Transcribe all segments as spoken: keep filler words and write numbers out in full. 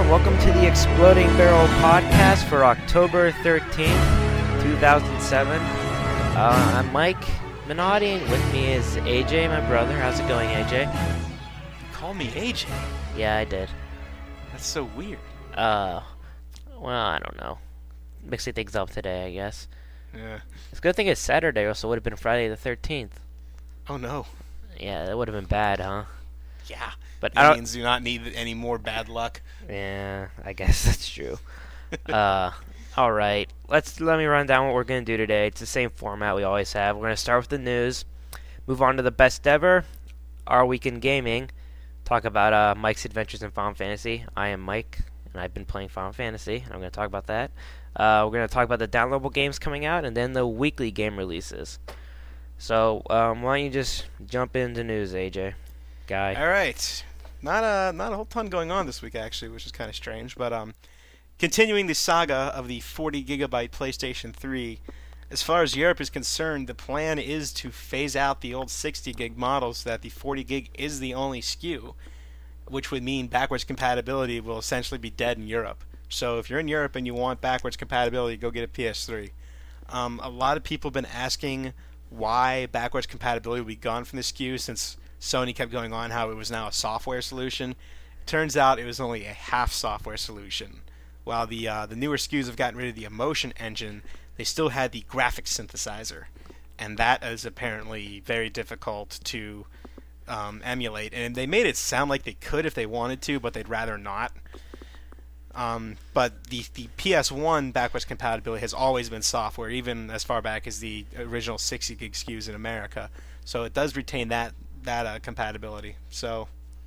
welcome to the Exploding Barrel podcast for October thirteenth, two thousand seven. Uh, I'm Mike Minotti, and with me is A J, my brother. How's it going, A J? You call me A J? Yeah, I did. That's so weird. Uh, well, I don't know. Mixing things up today, I guess. Yeah. It's a good thing it's Saturday, or else it would have been Friday the thirteenth. Oh, no. Yeah, that would have been bad, huh? Yeah. But I don't... Aliens do not need any more bad luck. Yeah, I guess that's true. uh, all right. Let's let me run down what we're gonna do today. It's the same format we always have. We're gonna start with the news, move on to the best ever, our week in gaming, talk about uh, Mike's adventures in Final Fantasy. I am Mike, and I've been playing Final Fantasy, and I'm gonna talk about that. Uh, we're gonna talk about the downloadable games coming out, and then the weekly game releases. So, um, why don't you just jump into news, A J, guy? All right. Not a not a whole ton going on this week, actually, which is kind of strange. But um, continuing the saga of the forty gigabyte PlayStation three, as far as Europe is concerned, the plan is to phase out the old sixty gig models so that the forty gig is the only S K U, which would mean backwards compatibility will essentially be dead in Europe. So if you're in Europe and you want backwards compatibility, go get a P S three. Um, a lot of people have been asking why backwards compatibility would be gone from the S K U since Sony kept going on how it was now a software solution. Turns out it was only a half software solution. While the uh, the newer S K Us have gotten rid of the Emotion engine, they still had the graphics synthesizer, and that is apparently very difficult to um, emulate. And they made it sound like they could if they wanted to, but they'd rather not. Um, but the the P S one backwards compatibility has always been software, even as far back as the original sixty gig S K Us in America. So it does retain that that uh, compatibility. So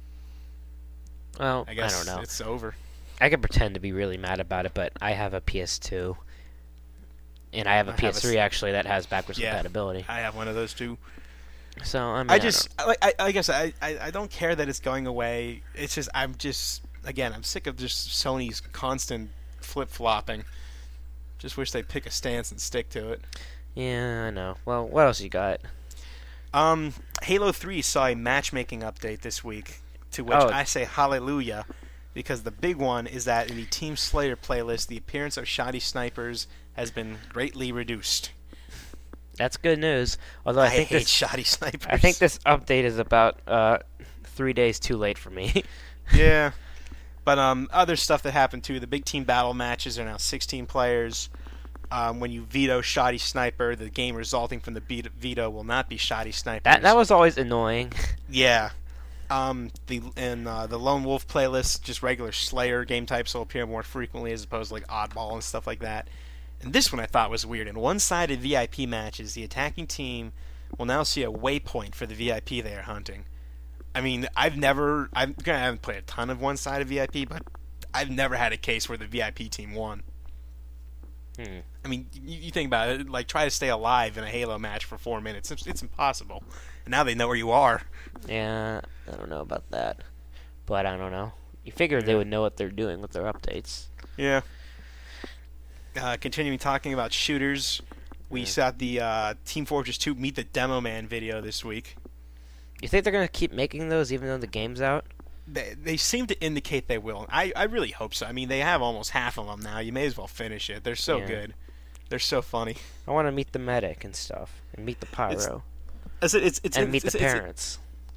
Well, I guess I don't know. it's over. I could pretend to be really mad about it, but I have a P S two, and I have a I P S three have a, actually that has backwards yeah, compatibility. I have one of those too. So I mean, I I just, I, I, I guess I, I, I don't care that it's going away. It's just, I'm just, again, I'm sick of just Sony's constant flip flopping. Just wish they'd pick a stance and stick to it. Yeah, I know. Well, what else you got? Um, Halo three saw a matchmaking update this week, to which Oh. I say hallelujah, because the big one is that in the Team Slayer playlist, the appearance of shoddy snipers has been greatly reduced. That's good news. Although I, I think hate this, shoddy snipers. I think this update is about uh, three days too late for me. Yeah, but um, other stuff that happened too. The big team battle matches are now sixteen players. Um, when you veto shoddy sniper, the game resulting from the beat- veto will not be shoddy snipers. that that was always annoying. Yeah. Um, the and uh, the Lone Wolf playlist, just regular Slayer game types will appear more frequently as opposed to like Oddball and stuff like that. And this one I thought was weird. In one-sided V I P matches, the attacking team will now see a waypoint for the V I P they are hunting. I mean, I've never, I'm gonna I haven't played a ton of one-sided V I P, but I've never had a case where the V I P team won. Hmm. I mean, you, you think about it, like try to stay alive in a Halo match for four minutes. It's, it's impossible. And now they know where you are. Yeah, I don't know about that, but I don't know. You figured they Yeah. would know what they're doing with their updates. Yeah. Uh, continuing talking about shooters, we Yeah. saw the uh, Team Fortress two Meet the Demo Man video this week. You think they're gonna keep making those even though the game's out? They, they seem to indicate they will. I, I really hope so. I mean, they have almost half of them now. You may as well finish it. They're so Yeah. good. They're so funny. I want to meet the medic and stuff, and meet the pyro, It's, it's, it's, and it's, meet it's, the it's- parents.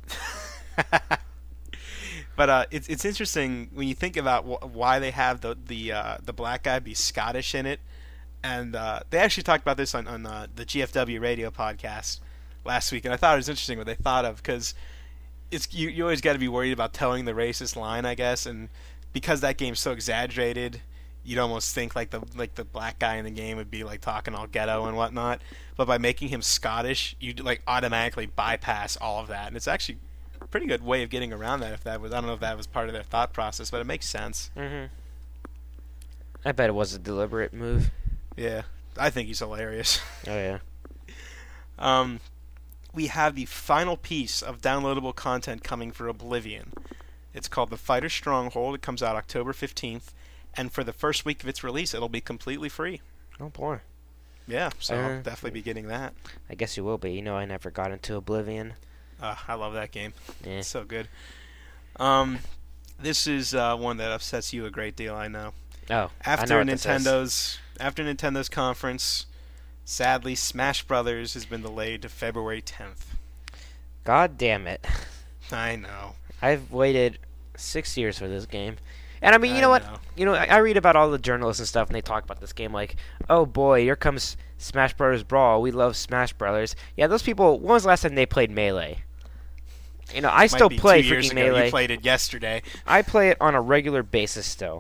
But uh, it's it's interesting when you think about wh- why they have the the uh, the black guy be Scottish in it, and uh, they actually talked about this on on uh, the G F W radio podcast last week, and I thought it was interesting what they thought of because it's you you always got to be worried about towing the racist line, I guess, and because that game's so exaggerated, you'd almost think like the like the black guy in the game would be like talking all ghetto and whatnot, but by making him Scottish, you like automatically bypass all of that, and it's actually a pretty good way of getting around that. If that was, I don't know if that was part of their thought process, but it makes sense. Mm-hmm. I bet it was a deliberate move. Yeah, I think he's hilarious. Oh yeah. Um, we have the final piece of downloadable content coming for Oblivion. It's called The Fighter Stronghold. It comes out October fifteenth, and for the first week of its release, it'll be completely free. Oh boy. Yeah, so Uh, I'll definitely be getting that. I guess you will be. You know, I never got into Oblivion. Uh, I love that game. Yeah. It's so good. Um, This is uh, one that upsets you a great deal, I know. Oh, I After know what this is. Nintendo's after Nintendo's conference, sadly, Smash Brothers has been delayed to February tenth. God damn it. I know. I've waited six years for this game. And I mean, you I know what? know. You know, I, I read about all the journalists and stuff, and they talk about this game like, oh boy, here comes Smash Brothers Brawl. We love Smash Brothers. Yeah, those people, when was the last time they played Melee? You know, I Might still be play two years freaking ago. Melee. You played it yesterday. I play it on a regular basis still.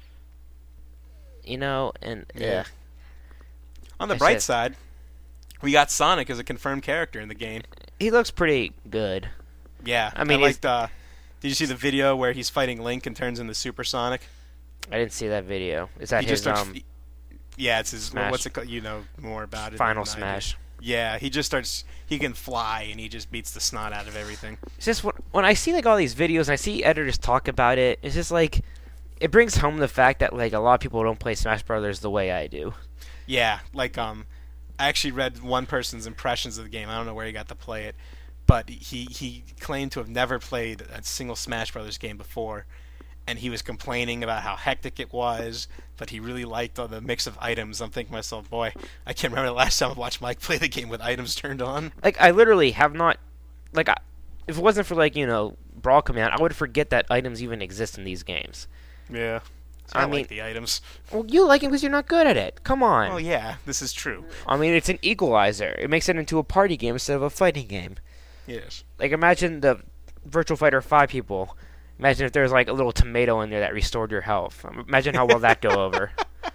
You know, and Yeah. yeah. On the I bright said- side, we got Sonic as a confirmed character in the game. He looks pretty good. Yeah, I mean, I he's- liked. Uh, did you see the video where he's fighting Link and turns into Super Sonic? I didn't see that video. Is that he his just starts. um, yeah, it's his. Smash. What's it called? You know more about it. final than I do. Smash? Yeah, he just starts. He can fly and he just beats the snot out of everything. It's just when, when I see like all these videos and I see editors talk about it, it's just like it brings home the fact that like a lot of people don't play Smash Brothers the way I do. Yeah, like um, I actually read one person's impressions of the game. I don't know where he got to play it, but he he claimed to have never played a single Smash Brothers game before, and he was complaining about how hectic it was, but he really liked all the mix of items. I'm thinking to myself, boy, I can't remember the last time I watched Mike play the game with items turned on. Like I literally have not like I, if it wasn't for like you know Brawl coming out, I would forget that items even exist in these games. Yeah, I I, mean- like the items. Well, you like it because you're not good at it. Come on. Oh yeah, this is true. I mean, it's an equalizer. It makes it into a party game instead of a fighting game. Yes. Like imagine the Virtual Fighter five people. Imagine if there was like a little tomato in there that restored your health. Imagine how well that go over.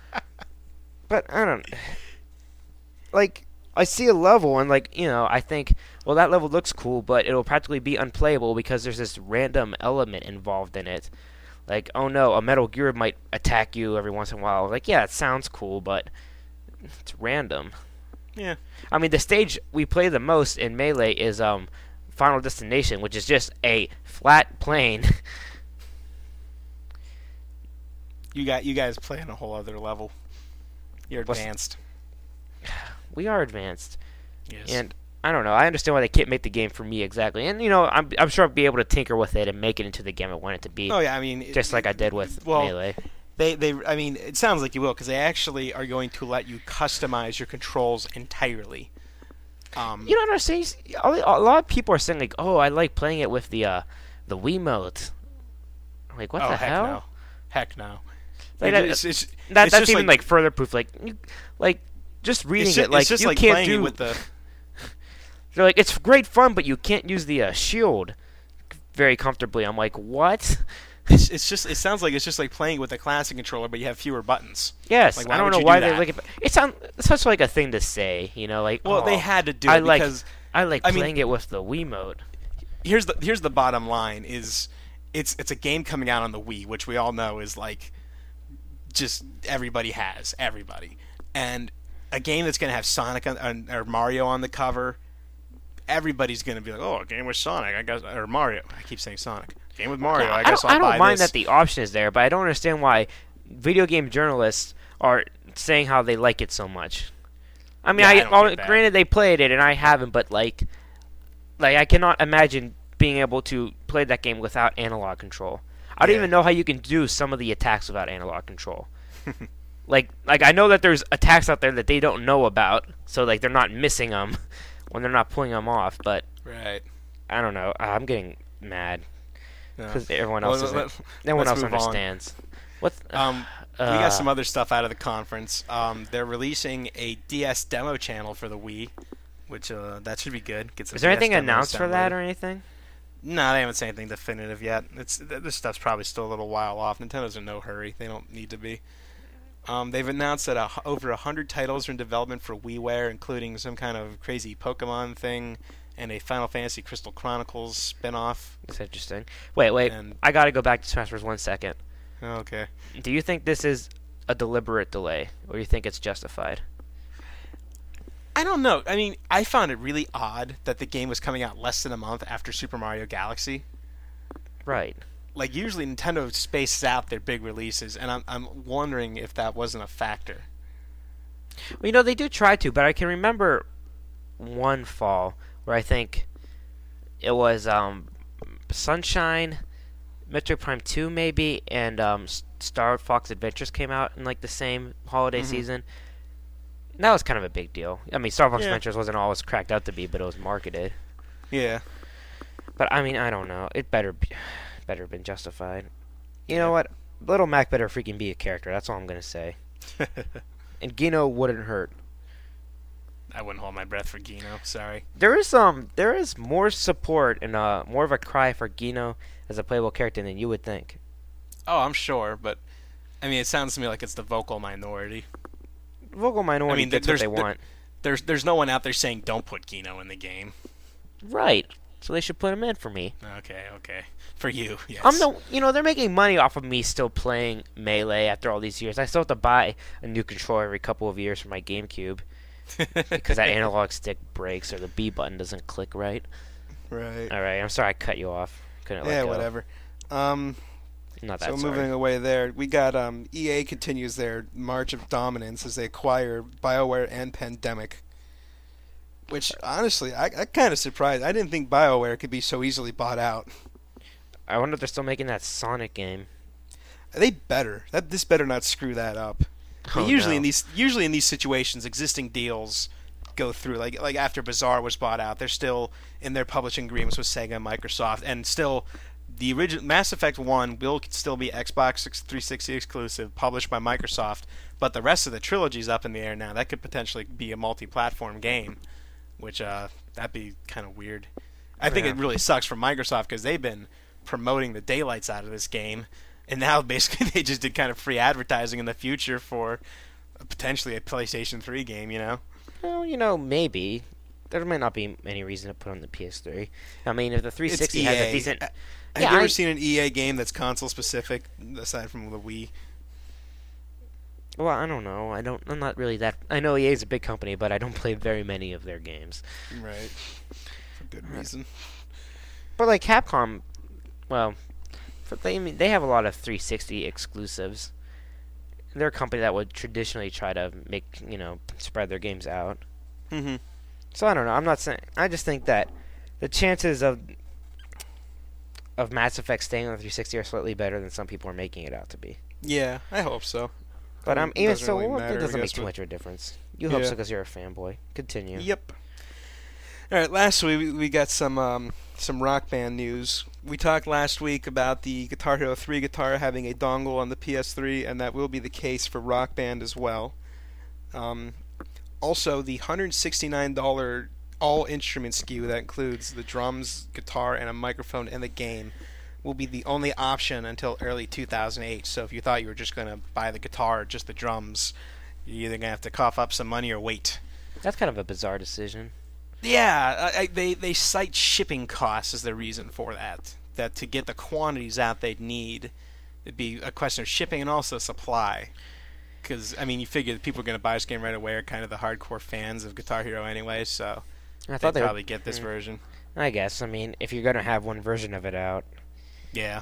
But I don't like I see a level and like, you know, I think, well that level looks cool, but it'll practically be unplayable because there's this random element involved in it. Like, oh no, a Metal Gear might attack you every once in a while. Like, yeah, it sounds cool, but it's random. Yeah. I mean, the stage we play the most in Melee is um Final Destination, which is just a flat plane. You got you guys play on a whole other level. You're What's- advanced. We are advanced. Yes. And I don't know. I understand why they can't make the game for me exactly. And you know, I'm I'm sure I'll be able to tinker with it and make it into the game I want it to be. oh yeah, I mean, it- Just like I did with well, Melee. They they I mean, it sounds like you will because they actually are going to let you customize your controls entirely. Um, You don't understand. A lot of people are saying like, "Oh, I like playing it with the uh, the Wiimote." I'm like, what oh the heck hell? no, heck no. Like, It- that- it's, it's, That it's that's just even like, like, further proof. Like, you, like just reading it's just, it, like it's just you like can't playing do. it with the. They're like, it's great fun, but you can't use the uh, shield very comfortably. I'm like, what? It's, it's just it sounds like it's just like playing with a classic controller, but you have fewer buttons. Yes, Like, why I don't would know you do why they that? like it. It sounds it's such like a thing to say, you know, like Well, oh, they had to do I it like because I like I mean- playing it with the Wiimote. here's the here's the bottom line is it's it's a game coming out on the Wii, which we all know is like just everybody has everybody, and a game that's gonna have Sonic on, on, or Mario on the cover. Everybody's gonna be like, "Oh, a game with Sonic, I guess," or Mario. I keep saying Sonic. Game with Mario, I, I guess don't, I'll I don't buy mind this. that the option is there, but I don't understand why video game journalists are saying how they like it so much. I mean, Yeah, I I, don't well, get that. granted they played it and I haven't, but like, like I cannot imagine being able to play that game without analog control. I don't Yeah. even know how you can do some of the attacks without analog control. like, like I know that there's attacks out there that they don't know about, so like they're not missing them when they're not pulling them off. But Right. I don't know. I'm getting mad No. because everyone Well, else let- isn't. let- Everyone let's else move on. understands. What's Um, uh, we got some other stuff out of the conference. Um, they're releasing a D S demo channel for the Wii, which uh, that should be good. Get some Is there D S anything demos announced for that downloaded. or anything? No, they haven't said anything definitive yet. It's th- this stuff's probably still a little while off. Nintendo's in no hurry. They don't need to be. Um, they've announced that a, h- over a hundred titles are in development for WiiWare, including some kind of crazy Pokemon thing and a Final Fantasy Crystal Chronicles spin-off. It's interesting. Wait, wait. And I gotta go back to Smash Bros. One second. okay, Do you think this is a deliberate delay, or do you think it's justified? I don't know. I mean, I found it really odd that the game was coming out less than a month after Super Mario Galaxy. Right. Like usually Nintendo spaces out their big releases, and I'm I'm wondering if that wasn't a factor. Well, you know they do try to, but I can remember one fall where I think it was um, Sunshine Metroid Prime two maybe, and um, Star Fox Adventures came out in like the same holiday Mhm. season. That was kind of a big deal. I mean, Star Fox Yeah. Adventures wasn't all it was cracked out to be, but it was marketed. Yeah. But I mean, I don't know. It better be, better have been justified. You Yeah. know what? Little Mac better freaking be a character. That's all I'm gonna say. And Gino wouldn't hurt. I wouldn't hold my breath for Gino. Sorry. There is um, there is more support and uh, more of a cry for Gino as a playable character than you would think. Oh, I'm sure, but I mean, it sounds to me like it's the vocal minority. Vocal minority I mean, gets what there's- they there- want. There's there's no one out there saying don't put Gino in the game. Right. So they should put him in for me. Okay, okay. For you, yes. I'm no, you know, they're making money off of me still playing Melee after all these years. I still have to buy a new controller every couple of years for my GameCube because that analog stick breaks or the B button doesn't click right. Right. All right, I'm sorry I cut you off. Couldn't let Yeah, go. whatever. Um, Not that so sorry. moving away there, we got um, E A continues their march of dominance as they acquire BioWare and Pandemic. Which honestly, I, I kind of surprised. I didn't think BioWare could be so easily bought out. I wonder if they're still making that Sonic game. They better. That this better not screw that up. But Oh, usually no. in these usually in these situations, existing deals go through. Like like after Bazaar was bought out, they're still in their publishing agreements with Sega and Microsoft, and still the original Mass Effect one will still be Xbox three sixty exclusive, published by Microsoft. But the rest of the trilogy's up in the air now. That could potentially be a multi-platform game, which uh, that'd be kind of weird. I think Yeah. it really sucks for Microsoft because they've been promoting the daylights out of this game, and now basically they just did kind of free advertising in the future for potentially a PlayStation three game, you know? Well, you know, maybe. There might not be any reason to put on the P S three. I mean, if the three sixty It's has E A. a decent... Have Yeah, you ever I- seen an E A game that's console specific aside from the Wii? Well, I don't know. I don't. I'm not really that... I know E A is a big company, but I don't play very many of their games. Right. For good reason. But like Capcom, well, for they I mean, they have a lot of three sixty exclusives. They're a company that would traditionally try to make you know spread their games out. Mm-hmm. So I don't know. I'm not saying. I just think that the chances of of Mass Effect staying on the three sixty are slightly better than some people are making it out to be. Yeah, I hope so. But Um, um, even doesn't so, really well, matter, it I doesn't make guess, too but- much of a difference. You hope Yeah. so because you're a fanboy. Continue. Yep. All right. Lastly, we we got some um, some Rock Band news. We talked last week about the Guitar Hero three guitar having a dongle on the P S three, and that will be the case for Rock Band as well. Um, also, the one hundred sixty-nine dollars all instrument S K U that includes the drums, guitar, and a microphone and the game will be the only option until early two thousand eight. So if you thought you were just going to buy the guitar or just the drums, you're either going to have to cough up some money or wait. That's kind of a bizarre decision. Yeah, I, I, they they cite shipping costs as the reason for that. That to get the quantities out they'd need, it'd be a question of shipping and also supply. Because I mean, you figure that people are going to buy this game right away are kind of the hardcore fans of Guitar Hero anyway, so I they'd thought they probably would, get this mm, version. I guess. I mean, if you're gonna have one version of it out, Yeah.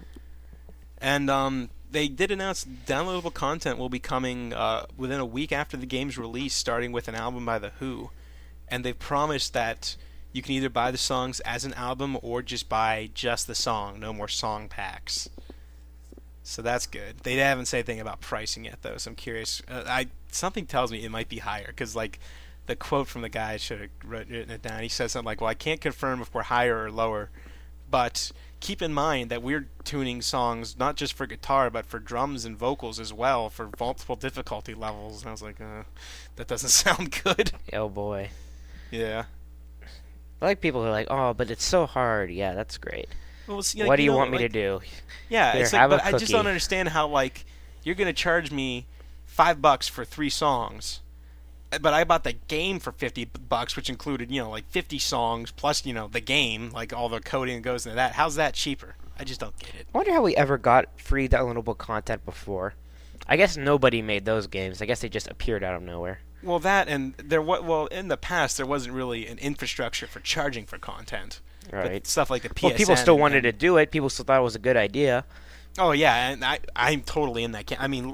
And um, they did announce downloadable content will be coming uh, within a week after the game's release, starting with an album by The Who. And they've promised that you can either buy the songs as an album or just buy just the song, no more song packs. So that's good. They haven't said anything about pricing yet, though, so I'm curious. Uh, I something tells me it might be higher, because like the quote from the guy, I should have written it down. He says something like, "Well, I can't confirm if we're higher or lower, but keep in mind that we're tuning songs not just for guitar, but for drums and vocals as well, for multiple difficulty levels." And I was like, uh, that doesn't sound good. oh boy. Yeah. I like people who are like, oh, but it's so hard. Yeah, that's great. Well, see, like, what do you know, want me like, to do? Yeah, Here, it's like, have a but I just cookie. don't understand how like you're gonna charge me five bucks for three songs, but I bought the game for fifty bucks, which included you know like fifty songs plus you know the game, like all the coding that goes into that. How's that cheaper? I just don't get it. I wonder how we ever got free downloadable content before. I guess nobody made those games. I guess they just appeared out of nowhere. Well, that and there wa- well in the past there wasn't really an infrastructure for charging for content. Right. But stuff like the P S N. Well, people still and- wanted to do it. People still thought it was a good idea. Oh yeah, and I I'm totally in that. Camp. I mean,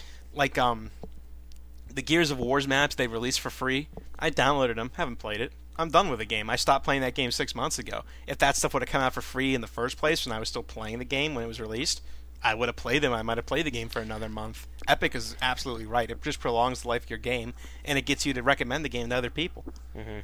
like um, the Gears of Wars maps they released for free. I downloaded them, haven't played it. I'm done with the game. I stopped playing that game six months ago. If that stuff would have come out for free in the first place when I was still playing the game when it was released, I would have played them. I might have played the game for another month. Epic is absolutely right. It just prolongs the life of your game, and it gets you to recommend the game to other people. Mm-hmm.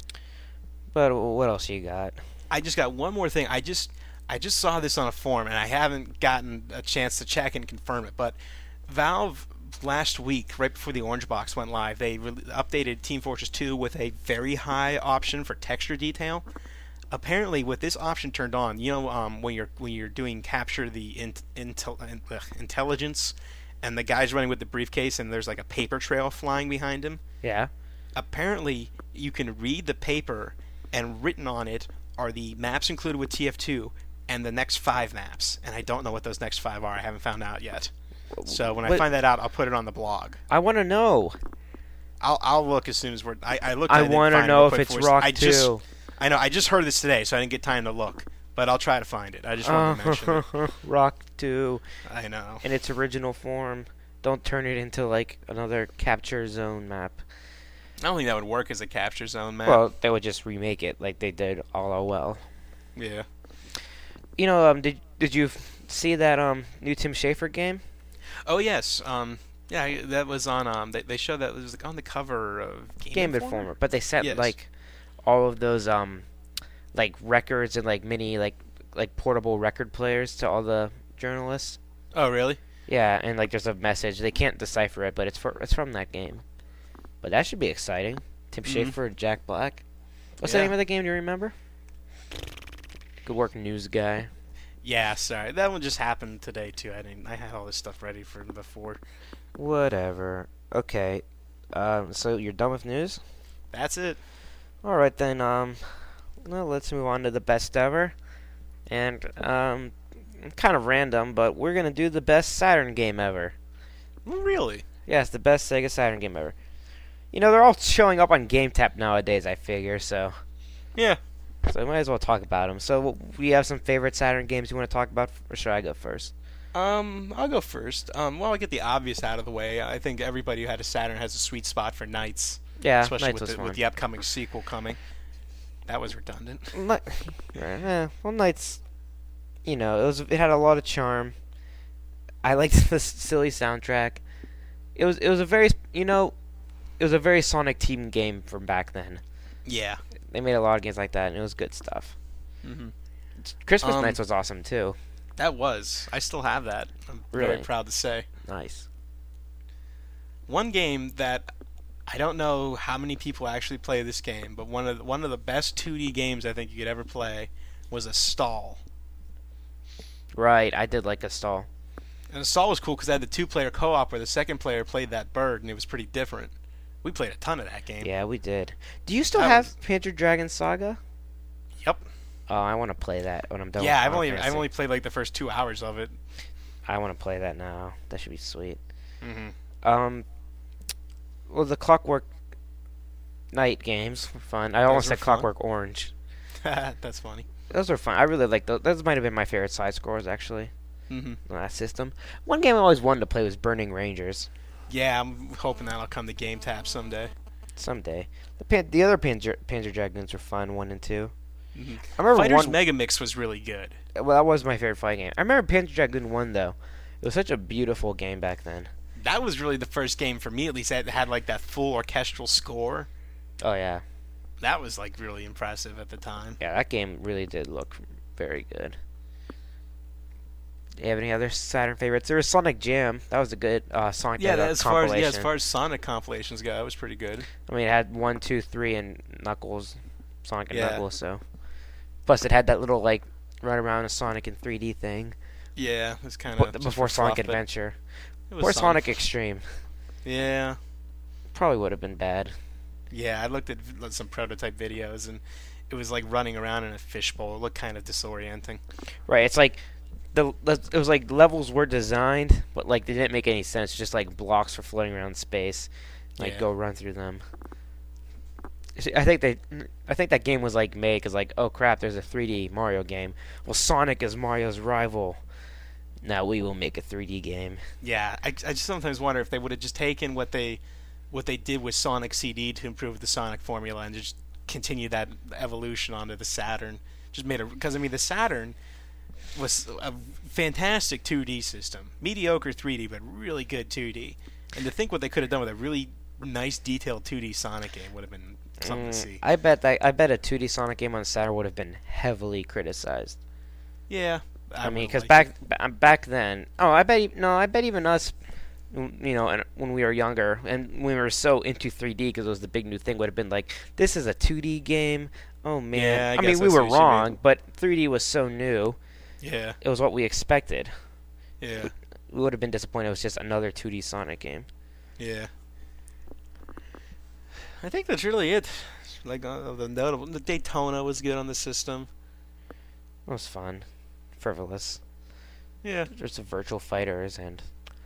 But what else you got? I just got one more thing. I just I just saw this on a forum, and I haven't gotten a chance to check and confirm it. But Valve last week, right before the Orange Box went live, they re- updated Team Fortress two with a very high option for texture detail. Apparently, with this option turned on, you know, um, when you're when you're doing capture the in, intel, uh, intelligence, and the guy's running with the briefcase, and there's like a paper trail flying behind him. Yeah. Apparently, you can read the paper, and written on it are the maps included with T F two and the next five maps. And I don't know what those next five are. I haven't found out yet. So when I But- find that out, I'll put it on the blog. I want to know. I'll I'll look as soon as we're. I, I looked. I At it, want to find it know real if quick it's for us. Rock I just, two. I know. I just heard this today, so I didn't get time to look. But I'll try to find it. I just wanted to mention it. Rock two I know. in its original form. Don't turn it into like another capture zone map. I don't think that would work as a capture zone map. Well, they would just remake it like they did all O L. yeah. You know, um, did did you f- see that um new Tim Schafer game? Oh yes. Um. Yeah. I- That was on. Um. They, they showed that it was like on the cover of Game, Game Informer. Informer, but they set Yes. like all of those um like records and like mini like like portable record players to all the journalists. Oh really? Yeah, and like there's a message. They can't decipher it, but it's for it's from that game. But that should be exciting. Tim Mhm. Schafer and Jack Black. What's Yeah. the name of the game? Do you remember? Good work, news guy. Yeah. Sorry. That one just happened today too. I didn't. I had all this stuff ready for before. Whatever. Okay. Um. So you're done with news? That's it. All right then. Um. Well, let's move on to the best ever. And um, kind of random, but we're gonna do the best Saturn game ever. Really? Yes, the best Sega Saturn game ever. You know, they're all showing up on GameTap nowadays, I figure, so Yeah. so I might as well talk about them. So, we have some favorite Saturn games you want to talk about, or should I go first? Um, I'll go first. Um, well, I'll get the obvious out of the way. I think everybody who had a Saturn has a sweet spot for Knights, Yeah, especially Knights with was the, fun. with the upcoming sequel coming. That was redundant. Kni- yeah, well, Knights, you know, it was it had a lot of charm. I liked the s- silly soundtrack. It was it was a very you know, it was a very Sonic Team game from back then. Yeah. They made a lot of games like that, and it was good stuff. Mm-hmm. Christmas Um, Nights was awesome too. That was. I still have that. I'm Really? very proud to say. Nice. One game that I don't know how many people actually play this game, but one of the, one of the best two D games I think you could ever play was a stall. Right, I did like a stall. And a stall was cool because I had the two-player co-op where the second player played that bird, and it was pretty different. We played a ton of that game. Yeah, we did. Do you still That have was- Panzer Dragon Saga? Yep. Oh, I want to play that when I'm done. Yeah, with I've Final only Fantasy. I've only played like the first two hours of it. I want to play that now. That should be sweet. Mm-hmm. Um, well, the Clockwork Knight games were fun. I almost were said fun. Clockwork Orange. That's funny. Those were fun. I really like those. Those might have been my favorite side scores actually Mm-hmm. on that system. One game I always wanted to play was Burning Rangers. Yeah, I'm hoping that'll come to Game Tap someday. Someday. The pan- the other Panzer Panzer Dragons were fun. One and two. Mm-hmm. I remember Fighters one. Mega Mix was really good. Well, that was my favorite fighting game. I remember Panzer Dragoon one though. It was such a beautiful game back then. That was really the first game for me, at least, that had like that full orchestral score. Oh yeah, That was like really impressive at the time. yeah. That game really did look very good. Do you have any other Saturn favorites? There was Sonic Jam. That was a good uh, Sonic Yeah, Jam that, as far as compilation. yeah, as far as Sonic compilations go, that was pretty good. I mean, it had one, two, three, and Knuckles, Sonic and Yeah. Knuckles. So, plus it had that little like run around a Sonic in three D thing Yeah, it was kind b- of before Sonic Adventure or Or Sonic Extreme. Yeah, Probably would have been bad. yeah. I looked at v- some prototype videos, and it was like running around in a fishbowl. It looked kind of disorienting. Right? It's like the the- it was like levels were designed, but like they didn't make any sense. Just like blocks for floating around space, like Yeah. go run through them. See, I think they, I think that game was like made because like, oh crap, there's a three D Mario game. Well, Sonic is Mario's rival. Now we will make a three D game. Yeah, I, I just sometimes wonder if they would have just taken what they what they did with Sonic C D to improve the Sonic formula and just continue that evolution onto the Saturn. Just made it because I mean the Saturn was a fantastic two D system, mediocre three D, but really good two D. And to think what they could have done with a really nice, detailed two D Sonic game would have been something Mm, to see. I bet that I bet a two D Sonic game on Saturn would have been heavily criticized. Yeah, I, mean, would've because liked back ba- back then, oh, I bet e- no, I bet even us, you know, and when we were younger and when we were so into three D because it was the big new thing, would have been like, this is a two D game. Oh man, Yeah, I I, guess mean, we I see were what you mean. wrong, but three D was so new, it. Yeah, it was what we expected. yeah, We would have been disappointed it was just another two D Sonic game. yeah. I think that's really it. Like uh, the notable, the Daytona was good on the system. It was fun, frivolous. Yeah, There's the virtual fighters and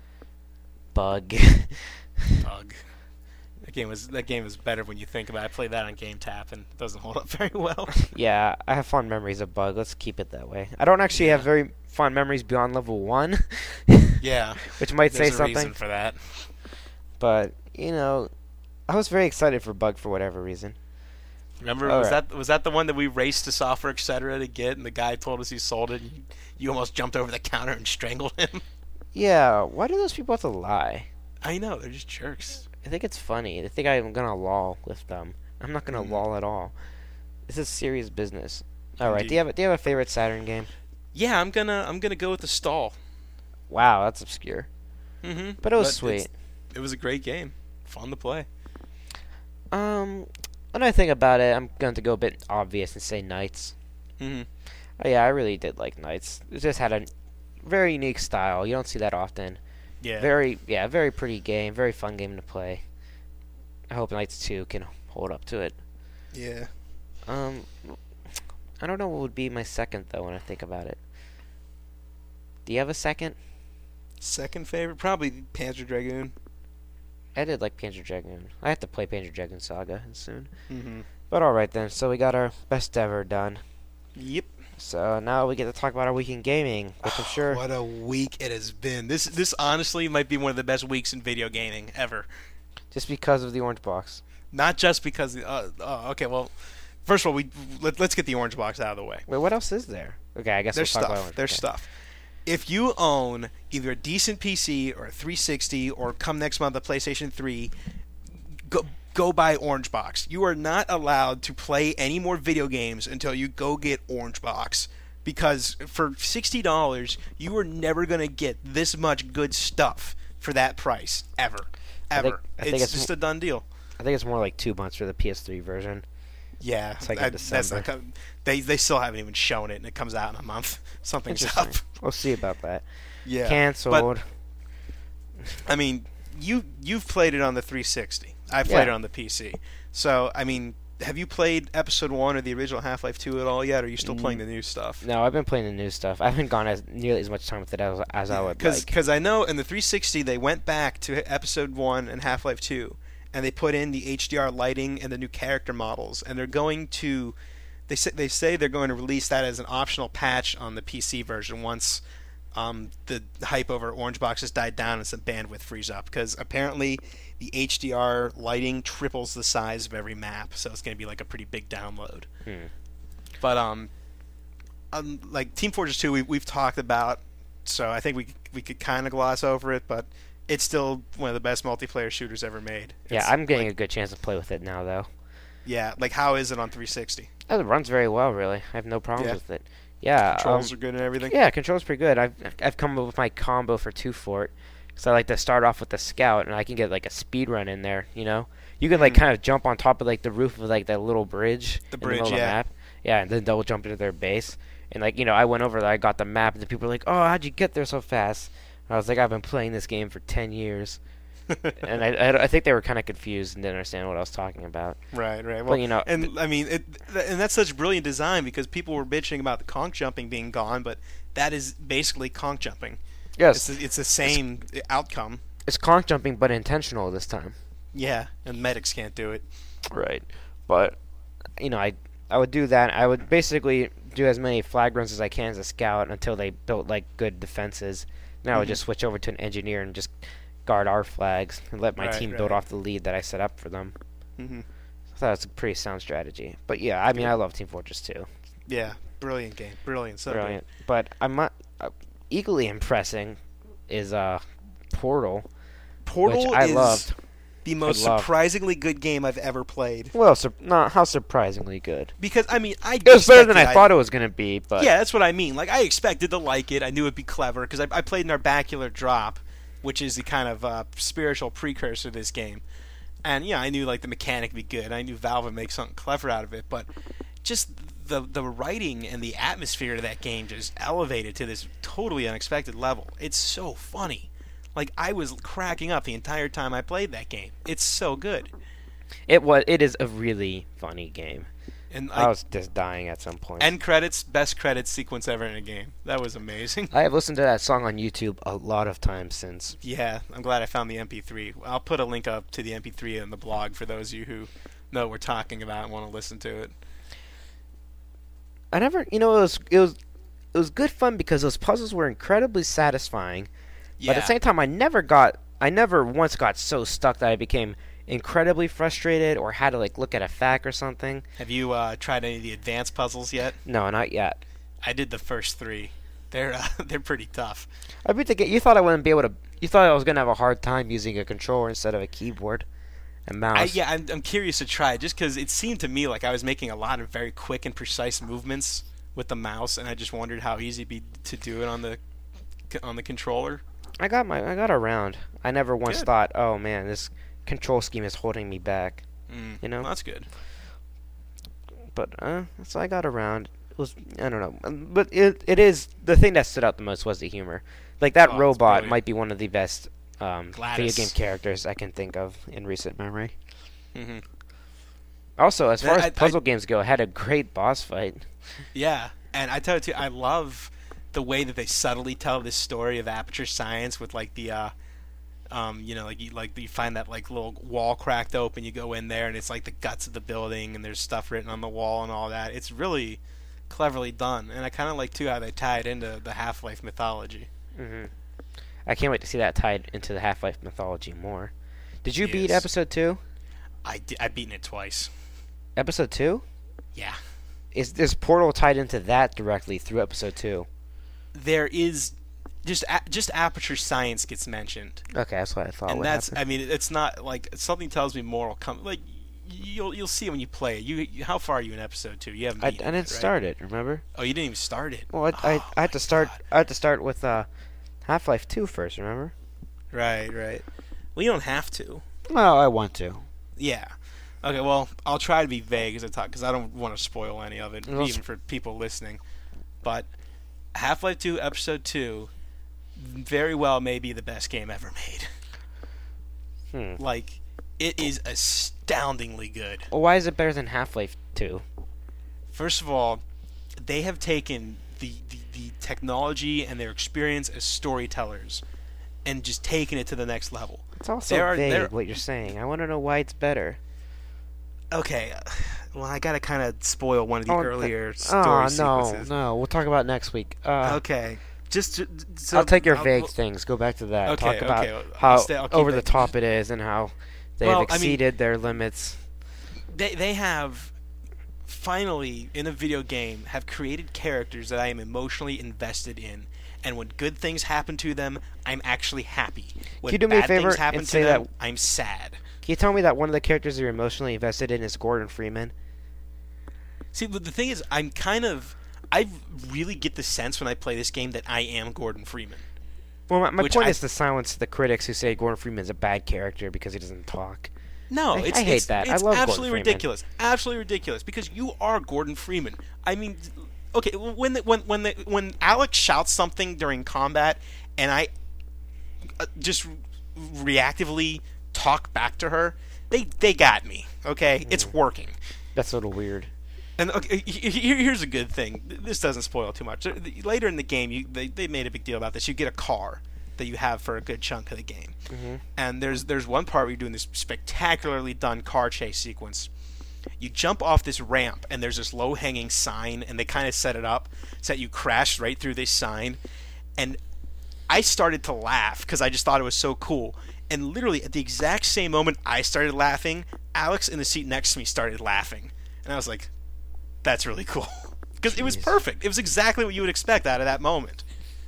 Bug. Bug. That game was that game was better when you think about it. I played that on Game Tap and it doesn't hold up very well. Yeah, I have fond memories of Bug. Let's keep it that way. I don't actually have very fond memories beyond level one, Yeah, which might there's say a something. reason for that. But you know, I was very excited for Bug for whatever reason. Remember, All was right. that was that the one that we raced to Software et cetera to get, and the guy told us he sold it, and you, you almost jumped over the counter and strangled him? Yeah, why do those people have to lie? I know, they're just jerks. I think it's funny. They think I'm gonna lol with them. I'm not gonna Mm. lol at all. This is serious business. All right, Indeed. do you have a, do you have a favorite Saturn game? Yeah, I'm gonna I'm gonna go with the stall. Wow, that's obscure. Mm-hmm. But it was sweet. It was a great game, fun to play. Um, when I think about it, I'm going to go a bit obvious and say Knights. Mm-hmm. Oh, yeah, I really did like Knights. It just had a very unique style. You don't see that often. Yeah. Very, yeah, very pretty game. Very fun game to play. I hope Knights two can hold up to it. Yeah. Um, I don't know what would be my second though when I think about it. Do you have a second? Second favorite, probably Panzer Dragoon. I did like Panzer Dragoon. I have to play Panzer Dragoon Saga soon. Mm-hmm. But all right then. So we got our best ever done. Yep. So now we get to talk about our week in gaming, which I'm sure. What a week it has been. This this honestly might be one of the best weeks in video gaming ever. Just because of the orange box. Not just because. Uh, uh, okay, well, first of all, we let, let's get the orange box out of the way. Wait, what else is there? Okay, I guess There's we'll talk about stuff. orange. There's okay. stuff. If you own either a decent P C or a three sixty, or come next month a PlayStation three, go go buy Orange Box. You are not allowed to play any more video games until you go get Orange Box. Because for sixty dollars, you are never going to get this much good stuff for that price. Ever. I think- Ever. I think it's, it's just mo- a done deal. I think it's more like two months for the P S three version. Yeah. It's like in I- that's December. not, com- they, they still haven't even shown it, and it comes out in a month. Something's up. Interesting. We'll see about that. Yeah. Cancelled. I mean, you you've played it on the three sixty. I've played Yeah. it on the P C. So, I mean, have you played Episode One or the original Half-Life Two at all yet? Or are you still playing the new stuff? No, I've been playing the new stuff. I haven't gone as nearly as much time with it as, as I would Because like. because I know in the three sixty they went back to Episode One and Half-Life Two, and they put in the H D R lighting and the new character models, and they're going to they say they say they're going to release that as an optional patch on the P C version once. Um, the hype over Orange Box has died down and some bandwidth frees up, because apparently the H D R lighting triples the size of every map, so it's going to be like a pretty big download. Hmm. But um, um, like Team Fortress two, we, we've talked about, so I think we we could kind of gloss over it, but it's still one of the best multiplayer shooters ever made. Yeah, It's I'm getting like, a good chance to play with it now, though. yeah, like how is it on three sixty? Oh, it runs very well, really. I have no problems Yeah. with it. Yeah, Controls um, are good and everything. yeah, controls pretty good. I've I've come up with my combo for two fort. So I like to start off with the scout, and I can get like a speed run in there. You know, you can like Mhm. kind of jump on top of like the roof of like that little bridge. The in bridge, the middle yeah. Of the map. Yeah, and then double jump into their base. And like you know, I went over there, I got the map, and the people were like, "Oh, how'd you get there so fast?" I was like, "I've been playing this game for ten years." and I, I, I think they were kind of confused and didn't understand what I was talking about. Right, right. Well, But you know, and I mean, it, th- and that's such brilliant design, because people were bitching about the conch jumping being gone, but that is basically conch jumping. yes, It's the, it's the same outcome. it's conch jumping, but intentional this time. Yeah, and medics can't do it. Right. But you know, I I would do that. I would basically do as many flag runs as I can as a scout until they built like good defenses. Then I would Mhm. just switch over to an engineer and just guard our flags and let my Right, team build right. off the lead that I set up for them. hmm I thought it was a pretty sound strategy. But yeah, I mean, I love Team Fortress two. Yeah, brilliant game, brilliant, so Brilliant. But I'm not uh, equally impressing is uh Portal, good. Portal which I is loved. the most I loved. surprisingly good game I've ever played. Well, sur- not how surprisingly good. Because I mean, I It was better than I thought it was gonna be. But Yeah, that's what I mean. Like I expected to like it. I knew it'd be clever because I, I played Narbacular Drop, which is the kind of uh, spiritual precursor to this game. And yeah, I knew like the mechanic would be good. I knew Valve would make something clever out of it, but just the the writing and the atmosphere of that game just elevated to this totally unexpected level. It's so funny. Like I was cracking up the entire time I played that game. It's so good. it was. It is a really funny game. And I I, was just dying at some point. end credits, best credits sequence ever in a game. That was amazing. I have listened to that song on YouTube a lot of times since. Yeah, I'm glad I found the M P three. I'll put a link up to the M P three in the blog for those of you who know what we're talking about and want to listen to it. I never, you know, it was it was it was good fun because those puzzles were incredibly satisfying. Yeah. But at the same time, I never got, I never once got so stuck that I became incredibly frustrated or had to like look at a fact or something. Have you uh, tried any of the advanced puzzles yet? No, not yet. I did the first three. They're uh, they're pretty tough. I beat the game. You thought I wouldn't be able to. You thought I was gonna have a hard time using a controller instead of a keyboard and mouse. I, yeah, I'm I'm curious to try it just because it seemed to me like I was making a lot of very quick and precise movements with the mouse, and I just wondered how easy it'd be to do it on the on the controller. I got my. I got around. I never once Good. thought, oh man, this control scheme is holding me back. Mm, You know? well, that's good. But uh, so I got around. It was I don't know, Um, but it it is the thing that stood out the most was the humor. Like that Oh, it's robot brilliant. might be one of the best um, video Gladys. game characters I can think of in recent memory. hmm Also, as far I- as I- puzzle games go, it had a great boss fight. Yeah, and I tell you too, I love the way that they subtly tell this story of Aperture Science with like the, uh, um, you know, like you like you find that like little wall cracked open, you go in there, and it's like the guts of the building, and there's stuff written on the wall and all that. It's really cleverly done, and I kind of like too how they tie it into the Half-Life mythology. hmm I can't wait to see that tied into the Half-Life mythology more. Did you beat Yes. episode two? I di- I've beaten it twice. Episode two? Yeah, Is this Portal tied into that directly through episode two? there is just a- just Aperture Science gets mentioned. Okay, that's what I thought and would that's happen. I mean it's not like something tells me more will come like you'll you'll see when you play it. You, you how far are you in episode two? You haven't I, I beaten it, didn't right? start it, remember? Oh, you didn't even start it. Well, I, I, Oh, I had my to start. God. I had to start with uh, Half-Life two first. Remember? Right, right. Well, you don't have to. Well, I want to. Yeah. Okay. Well, I'll try to be vague as I talk because I don't want to spoil any of it, Well, even for people listening. But Half-Life two Episode two very well may be the best game ever made. Hmm. Like, it is astoundingly good. Well, why is it better than Half-Life two? First of all, they have taken the, the, the technology and their experience as storytellers and just taken it to the next level. It's also There are- vague there- what you're saying. I want to know why it's better. Okay, uh, well, I gotta kind of spoil one of the Oh, th- earlier Oh story no, sequences. no. We'll talk about it next week. Uh, Okay, just to, so I'll take your I'll- vague things. Go back to that. Okay, Talk about okay, I'll how stay- I'll keep over the it- top it is and how they've Well, I mean- exceeded their limits. They they have finally in a video game have created characters that I am emotionally invested in, and when good things happen to them, I'm actually happy. When you do me a bad favor things happen and to say them, that- I'm sad. Can you tell me that one of the characters you're emotionally invested in is Gordon Freeman? See, but the thing is, I'm kind of I really get the sense when I play this game that I am Gordon Freeman. Well, my, my Which point I- is to silence the critics who say Gordon Freeman's a bad character because he doesn't talk. No, I- it's I hate it's, that. I It's love Gordon absolutely Freeman. ridiculous. Absolutely ridiculous because you are Gordon Freeman. I mean, okay, when the, when when the, when Alex shouts something during combat, and I uh, just reactively talk back to her, they they got me. Okay, Hmm. it's working. That's a little weird. And okay, here- here's a good thing. This doesn't spoil too much. Later in the game, you they, they made a big deal about this. You get a car that you have for a good chunk of the game. Mhm. And there's there's one part where you're doing this spectacularly done car chase sequence. You jump off this ramp, and there's this low-hanging sign, and they kind of set it up so that you crash right through this sign. And I started to laugh because I just thought it was so cool. And literally at the exact same moment I started laughing, Alex in the seat next to me started laughing, and I was like, "That's really cool," because it was Jeez. perfect. It was exactly what you would expect out of that moment.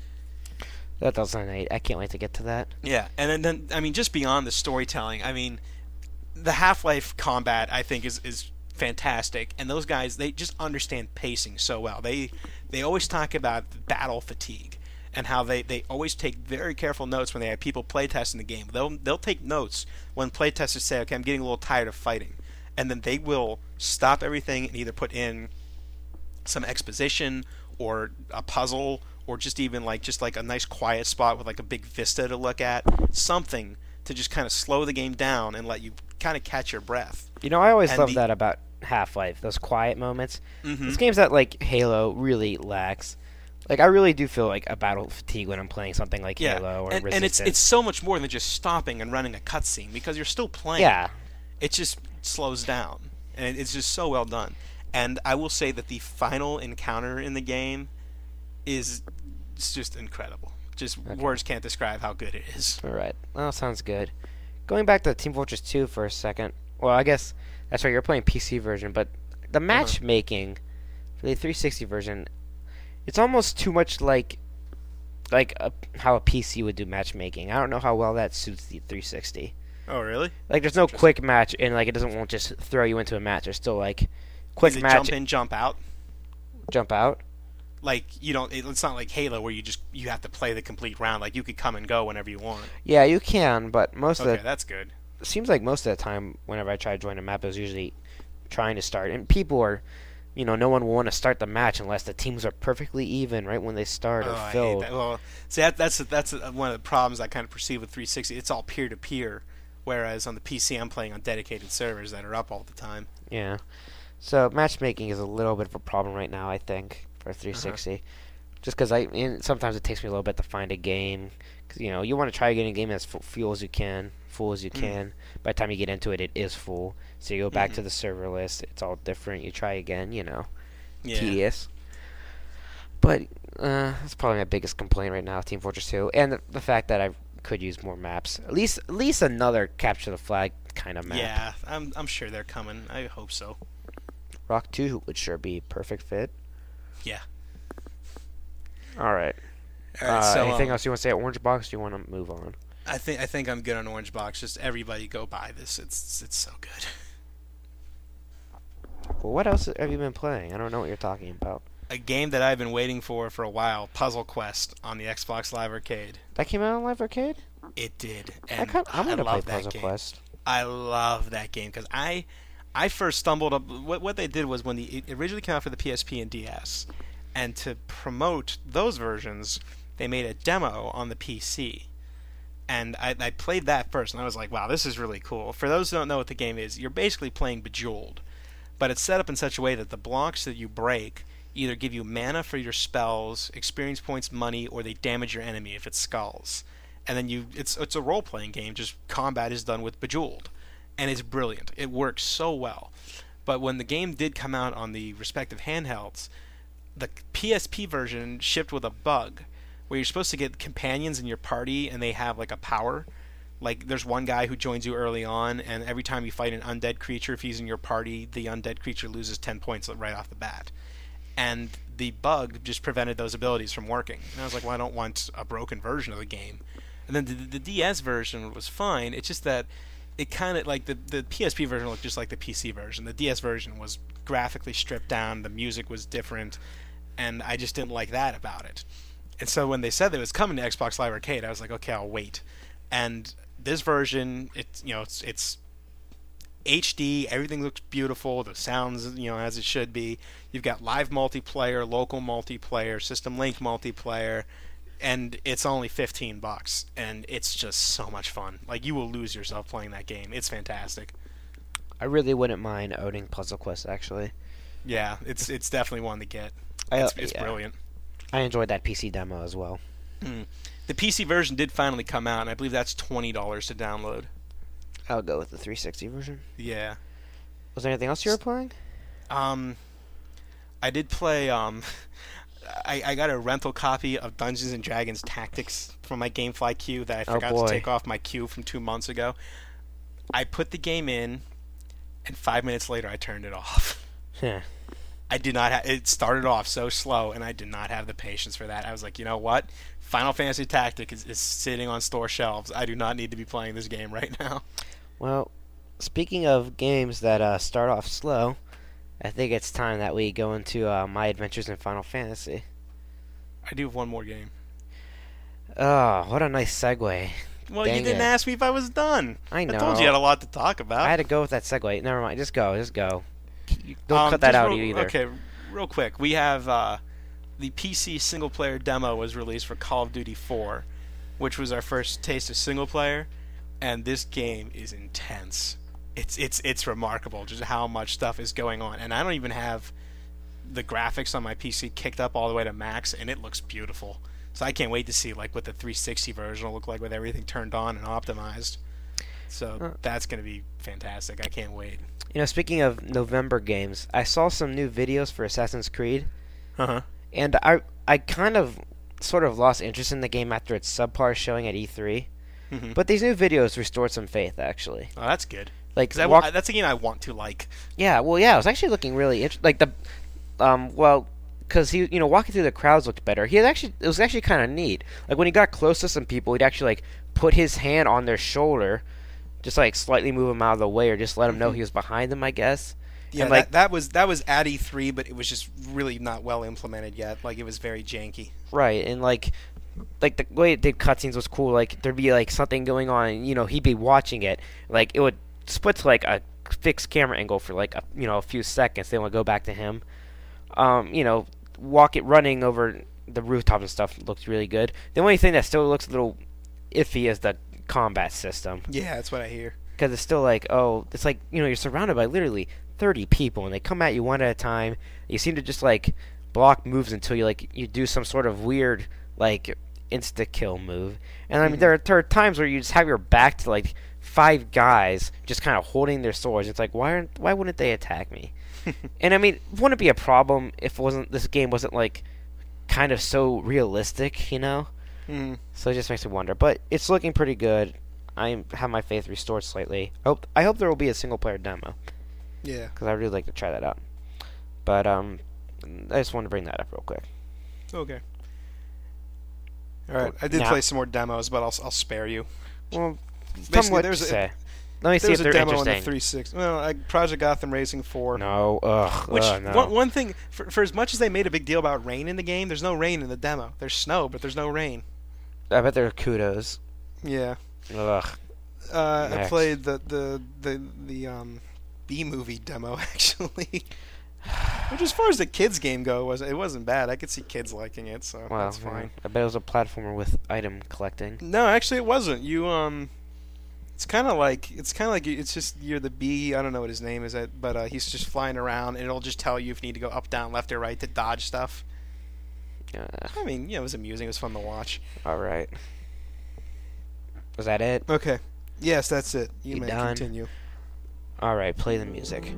That does sound neat. I can't wait to get to that. Yeah, and then, then I mean, just beyond the storytelling, I mean, the Half-Life combat I think is is fantastic, and those guys, they just understand pacing so well. They they always talk about battle fatigue and how they, they always take very careful notes when they have people playtesting the game. They'll they'll take notes when playtesters say, "Okay, I'm getting a little tired of fighting," and then they will stop everything and either put in some exposition or a puzzle, or just even like just like a nice quiet spot with like a big vista to look at, something to just kind of slow the game down and let you kind of catch your breath. You know, I always And love the- that about Half-Life, those quiet moments. Mhm. Those games that like Halo really lacks. Like I really do feel like a battle fatigue when I'm playing something like Yeah, Halo or and, Resistance. and it's it's so much more than just stopping and running a cutscene, because you're still playing. yeah, It just slows down, and it's just so well done. And I will say that the final encounter in the game is it's just incredible. Just Okay. words can't describe how good it is. all right. Well, sounds good. Going back to Team Fortress two for a second. Well, I guess that's right. You're playing P C version, but the matchmaking for the three sixty version, it's almost too much like like a, how a P C would do matchmaking. I don't know how well that suits the three sixty. Oh, really? Like, there's no quick match, and like it doesn't won't just throw you into a match. There's still like quick Is it match, jump in, jump out? jump out. Like you don't. it- It's not like Halo where you just you have to play the complete round. Like you could come and go whenever you want. Yeah, you can, but most Okay, of the that's good. seems like most of the time, whenever I try to join a map, it was usually trying to start, and people are, you know, no one will want to start the match unless the teams are perfectly even right when they start Oh, or I hate filled. that. Well, see, that, that's that's one of the problems I kind of perceive with three sixty. It's all peer to peer, whereas on the P C, I'm playing on dedicated servers that are up all the time. Yeah, so matchmaking is a little bit of a problem right now, I think, for three sixty. Uh-huh. Just because I, and sometimes it takes me a little bit to find a game, because you know you want to try getting a game as full, full as you can, full as you Mm. can. By the time you get into it, it is full. So you go back Mhm. to the server list. It's all different. You try again. You know, Yeah. tedious. But uh, that's probably my biggest complaint right now, Team Fortress two, and the, the fact that I could use more maps. At least, at least another capture the flag kind of map. Yeah, I'm I'm sure they're coming. I hope so. Rock two would sure be perfect fit. Yeah. All right. All right. uh, so anything um, else you want to say at Orange Box? Or do you want to move on? I think I think I'm good on Orange Box. Just everybody go buy this. It's it's so good. Well, what else have you been playing? I don't know what you're talking about. A game that I've been waiting for for a while, Puzzle Quest on the Xbox Live Arcade. That came out on Live Arcade? It did, I and kind I want to play love that Puzzle game. Quest. I love that game because I, I first stumbled up. What what they did was when the it originally came out for the P S P and D S, and to promote those versions, they made a demo on the P C, and I, I played that first, and I was like, wow, this is really cool. For those who don't know what the game is, you're basically playing Bejeweled, but it's set up in such a way that the blocks that you break either give you mana for your spells, experience points, money, or they damage your enemy if it's skulls. And then you, it's it's a role playing game. Just combat is done with Bejeweled, and it's brilliant. It works so well. But when the game did come out on the respective handhelds, the P S P version shipped with a bug where you're supposed to get companions in your party, and they have like a power. Like there's one guy who joins you early on, and every time you fight an undead creature, if he's in your party, the undead creature loses ten points right off the bat. And the bug just prevented those abilities from working. And I was like, well, I don't want a broken version of the game. And then the, the D S version was fine. It's just that it kind of like the the P S P version looked just like the P C version. The D S version was graphically stripped down. The music was different, and I just didn't like that about it. And so when they said that it was coming to Xbox Live Arcade, I was like, okay, I'll wait. And this version, it's you know, it's it's H D. Everything looks beautiful. The sounds, you know, as it should be. You've got live multiplayer, local multiplayer, system link multiplayer. And it's only fifteen bucks, and it's just so much fun. Like, you will lose yourself playing that game. It's fantastic. I really wouldn't mind owning Puzzle Quest, actually. Yeah, it's it's definitely one to get. I, It's, it's yeah. brilliant. I enjoyed that P C demo as well. Mm. The P C version did finally come out, and I believe that's twenty dollars to download. I'll go with the three sixty version. Yeah. Was there anything else you were playing? Um, I did play. Um, I, I got a rental copy of Dungeons and Dragons Tactics from my GameFly queue that I Oh, forgot boy. to take off my queue from two months ago. I put the game in, and five minutes later I turned it off. Yeah. I did not. Ha- it started off so slow, and I did not have the patience for that. I was like, you know what? Final Fantasy Tactics is, is sitting on store shelves. I do not need to be playing this game right now. Well, speaking of games that uh, start off slow, I think it's time that we go into uh, my adventures in Final Fantasy. I do have one more game. Oh, what a nice segue. Well, Dang you didn't it. ask me if I was done. I know. I told you you had a lot to talk about. I had to go with that segue. Never mind. Just go. Just go. Don't Um, cut that just out real- either. Okay, real quick. We have uh, the P C single player demo was released for Call of Duty four, which was our first taste of single player, and this game is intense. It's it's it's remarkable just how much stuff is going on, and I don't even have the graphics on my P C kicked up all the way to max, and it looks beautiful. So I can't wait to see like what the three sixty version will look like with everything turned on and optimized. So Uh. that's going to be fantastic. I can't wait. You know, speaking of November games, I saw some new videos for Assassin's Creed, Uh-huh. and I I kind of sort of lost interest in the game after its subpar showing at E three. Mhm. But these new videos restored some faith, actually. Oh, that's good. Like, 'Cause I, walk- that's a game I want to like. yeah, well, yeah, it was actually looking really interesting. Like the, um, well, because he, you know, walking through the crowds looked better. He had actually, it was actually kind of neat. Like when he got close to some people, he'd actually like put his hand on their shoulder, just like slightly move him out of the way, or just let him know Mhm. he was behind them, I guess. Yeah, And, like- that, that was that was at E three, but it was just really not well implemented yet. Like it was very janky. Right, and like, like the way it did cutscenes was cool. Like there'd be like something going on, and, you know, he'd be watching it. Like it would split to like a fixed camera angle for like a, you know, a few seconds. Then it would go back to him. Um, you know, walk it running over the rooftop and stuff looked really good. The only thing that still looks a little iffy is the combat system, Yeah, that's what I hear. because it's still like, oh, it's like, you know, you're surrounded by literally thirty people, and they come at you one at a time. You seem to just like block moves until you like you do some sort of weird like insta kill move. And I mean, Mhm. there, are, there are times where you just have your back to like five guys just kind of holding their swords. It's like, why aren't why wouldn't they attack me? And I mean, wouldn't it be a problem if it wasn't this game wasn't like kind of so realistic, you know? Mm. So it just makes me wonder. But it's looking pretty good. I have my faith restored slightly. I hope I hope there will be a single player demo, Yeah. because I really like to try that out. But um, I just wanted to bring that up real quick. Okay. All right. I did Now- play some more demos, but I'll I'll spare you. Well, tell me Basically, what there's to a- say. Let me see There's if a they're demo on the interesting. three sixty. Well, like Project Gotham Racing four. No, ugh, Which ugh, no. one, one thing for, for as much as they made a big deal about rain in the game, there's no rain in the demo. There's snow, but there's no rain. I bet there are kudos. Yeah. Ugh. Uh, I Next. played the the the the um B movie demo actually. Which, as far as the kids game go, was it wasn't bad. I could see kids liking it, so Well, that's fine. I bet it was a platformer with item collecting. No, actually, it wasn't. You um, it's kind of like it's kind of like it's just you're the bee. I don't know what his name is, uh, but uh, he's just flying around, and it'll just tell you if you need to go up, down, left, or right to dodge stuff. Uh, I mean, yeah, it was amusing. It was fun to watch. all right. Was that it? Okay. Yes, that's it. You, You may done? continue. All right. Play the music.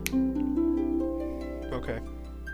Okay.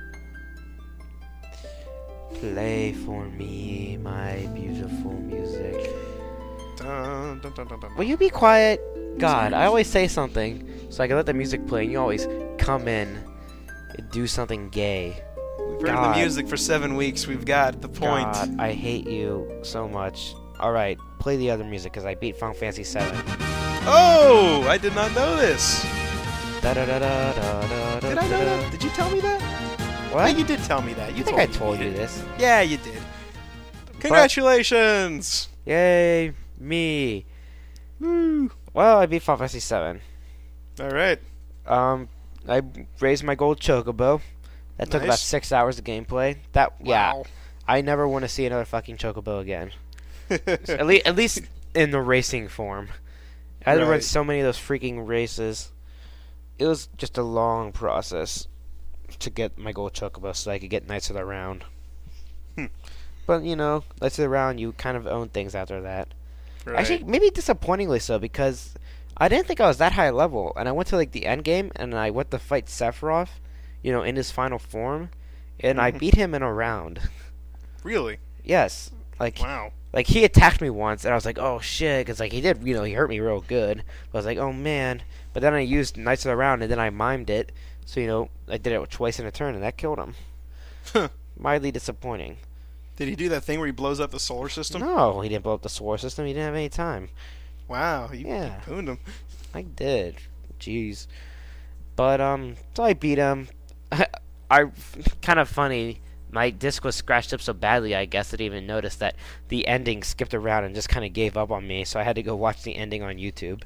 Play for me, my beautiful music. Dun, dun, dun, dun, dun. Will you be quiet? God, I always say something so I can let the music play, and you always come in and do something gay. We've heard God. the music for seven weeks. We've got the point. God, I hate you so much. All right, play the other music because I beat Final Fantasy seven. Oh, I did not know this. Did Did I know that? Did you tell me that? What? Yeah, you did tell me that. You I think told I me told beat you it. this. Yeah, you did. Congratulations. Yay, me. Woo. Well, I beat Final Fantasy seven. All right. Um, I raised my gold chocobo. That took about Nice. six hours of gameplay. That yeah, Wow. I never want to see another fucking chocobo again. At least, at least in the racing form. I had to run Right. so many of those freaking races. It was just a long process to get my gold chocobo so I could get Knights of the Round. Hmm. But you know, Knights of the Round, you kind of own things after that. Right. Actually, maybe disappointingly so, because I didn't think I was that high level, and I went to like the end game, and I went to fight Sephiroth, you know, in his final form, and I Mhm. beat him in a round. Really? Yes, Like, Wow. like he attacked me once, and I was like, oh shit, because like he did, you know, he hurt me real good. But I was like, oh man. But then I used Knights of the Round, and then I mimed it. So you know, I did it twice in a turn, and that killed him. Mildly disappointing. Did he do that thing where he blows up the solar system? No, he didn't blow up the solar system. He didn't have any time. Wow. You Yeah. pooned him. I did. Jeez. But um, so I beat him. I, I kind of funny. My disc was scratched up so badly, I guess I didn't even notice that the ending skipped around and just kind of gave up on me. So I had to go watch the ending on YouTube.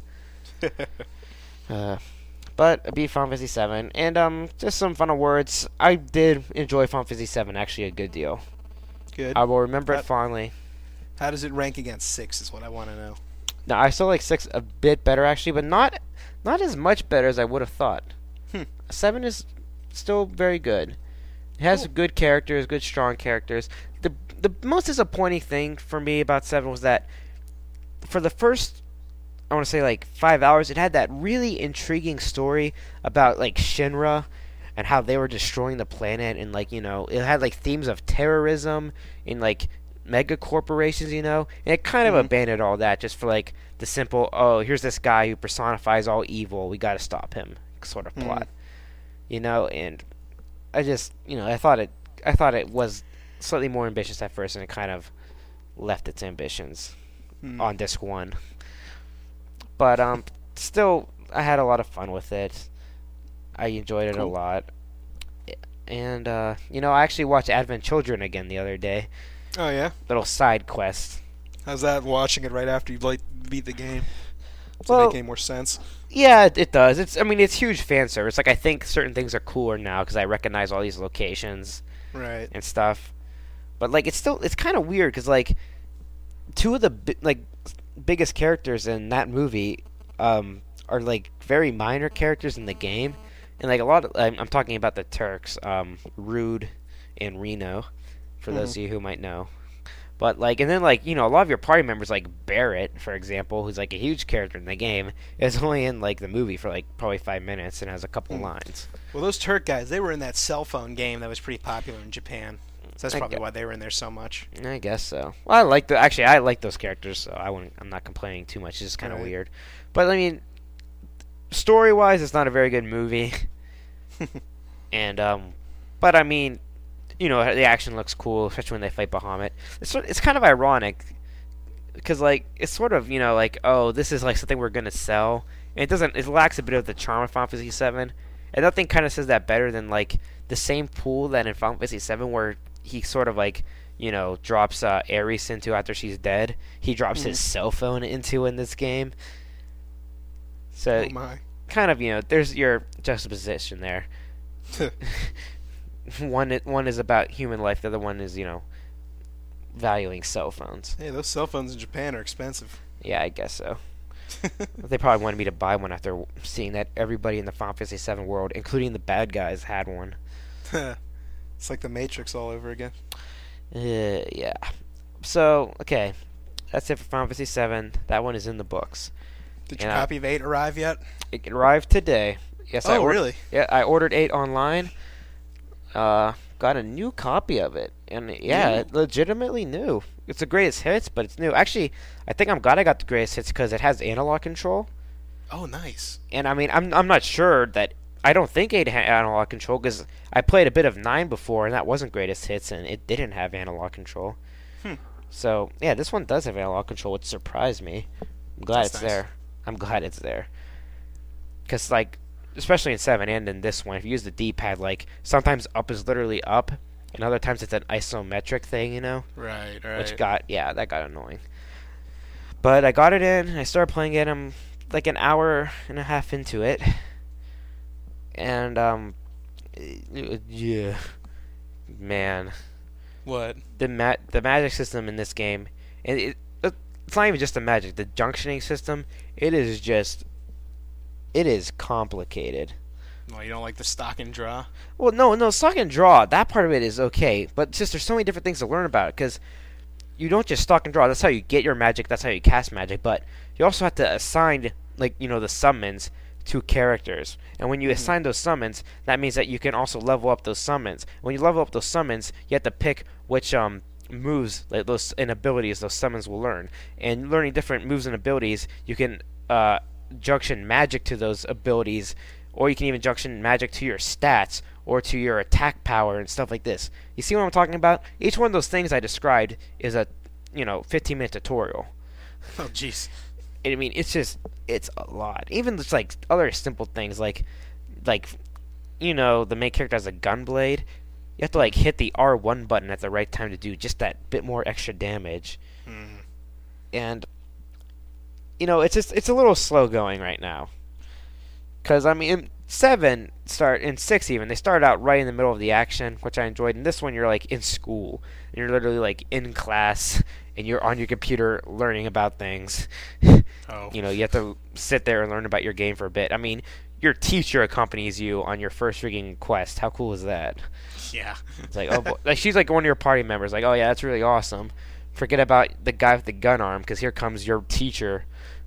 uh, but I beat Final Fantasy seven, and um, just some final words. I did enjoy Final Fantasy seven, actually a good deal. Good. I will remember How- it fondly. How does it rank against six? Is what I want to know. Now I still like six a bit better actually, but not not as much better as I would have thought. Hmm. Seven is still very good. It has Cool. good characters, good strong characters. The the most disappointing thing for me about seven was that for the first I want to say like five hours, it had that really intriguing story about like Shinra and how they were destroying the planet, and like you know it had like themes of terrorism and like mega corporations, you know, and it kind of Mhm. abandoned all that just for like the simple, oh, here's this guy who personifies all evil, we got to stop him sort of Mhm. plot, you know. And I just, you know, I thought it, I thought it was slightly more ambitious at first, and it kind of left its ambitions Hmm. on disc one. But um, still, I had a lot of fun with it. I enjoyed it a Cool. lot, and uh, you know, I actually watched Advent Children again the other day. Oh yeah. Little side quest. How's that? Watching it right after you like beat the game. Does Well- it make any more sense? Yeah, it, it does. It's, I mean, it's huge fan service. Like, I think certain things are cooler now because I recognize all these locations Right. and stuff. But like, it's still, it's kind of weird because like, two of the bi- like biggest characters in that movie, um, are like very minor characters in the game, and like a lot of, I'm, I'm talking about the Turks, um, Rude and Reno, for those Mhm. of you who might know. But like, and then like, you know, a lot of your party members, like Barrett, for example, who's like a huge character in the game, is only in like the movie for like probably five minutes and has a couple Hmm. lines. Well, those Turk guys, they were in that cell phone game that was pretty popular in Japan. So that's I probably gu- why they were in there so much. I guess so. Well, I like the actually I like those characters, so I wouldn't. I'm not complaining too much. It's just kind of Right. weird. But I mean, story wise, it's not a very good movie. and um, but I mean, you know, the action looks cool, especially when they fight Bahamut. It's sort- it's kind of ironic because like it's sort of, you know, like, oh, this is like something we're gonna sell. And it doesn't. It lacks a bit of the charm of Final Fantasy seven. And nothing kind of says that better than like the same pool that in Final Fantasy seven where he sort of like, you know, drops uh, Ares into after she's dead. He drops his cell phone into in this game. So Oh my. kind of, you know, there's your juxtaposition there. one i- one is about human life, the other one is, you know, valuing cell phones. Hey, those cell phones in Japan are expensive. Yeah, I guess so. They probably wanted me to buy one after seeing that everybody in the Final Fantasy seven world, including the bad guys, had one. It's like the Matrix all over again. Uh, yeah. So, okay. That's it for Final Fantasy seven. That one is in the books. Did your Yeah. copy of eight arrive yet? It arrived today. Yes, I Oh, or- really? Yeah, I ordered eight online. Uh, got a new copy of it, and yeah, New? it legitimately new. It's the greatest hits, but it's new. Actually, I think I'm glad I got the greatest hits because it has analog control. Oh, nice. And I mean, I'm I'm not sure that I don't think eight had analog control because I played a bit of nine before, and that wasn't greatest hits, and it didn't have analog control. Hmm. So yeah, this one does have analog control, which surprised me. I'm glad That's it's nice. there. I'm glad it's there. Because like, especially in seven and in this one, if you use the D-pad, like sometimes up is literally up, and other times it's an isometric thing, you know. Right, right. Which got, yeah, that got annoying. But I got it in, I started playing it, I'm like an hour and a half into it. And, um, eh, yeah, man, What? the ma- the magic system in this game, and it, it's not even just the magic, the junctioning system, it is just, it is complicated. Well, you don't like the stock and draw? Well, no, no, stock and draw, that part of it is okay, but just there's so many different things to learn about it, because you don't just stock and draw, that's how you get your magic, that's how you cast magic, but you also have to assign, like, you know, the summons to characters. And when you Mhm. assign those summons, that means that you can also level up those summons. When you level up those summons, you have to pick which um moves, like those and abilities those summons will learn. And learning different moves and abilities, you can uh, junction magic to those abilities, or you can even junction magic to your stats or to your attack power and stuff like this. You see what I'm talking about? Each one of those things I described is a, you know, fifteen minute tutorial. Oh, jeez. I mean, it's just, it's a lot. Even just like other simple things like, like, you know, the main character has a gun blade. You have to like hit the R one button at the right time to do just that bit more extra damage. Mm. And, you know, it's just, it's a little slow going right now. Because, I mean, in seven, start, in six even, they started out right in the middle of the action, which I enjoyed. In this one, you're like in school. And you're literally like in class. And you're on your computer learning about things. Oh. You know, you have to sit there and learn about your game for a bit. I mean, your teacher accompanies you on your first freaking quest. How cool is that? Yeah. It's like, oh, boy. Like she's like one of your party members. Like, oh yeah, that's really awesome. Forget about the guy with the gun arm, because here comes your teacher.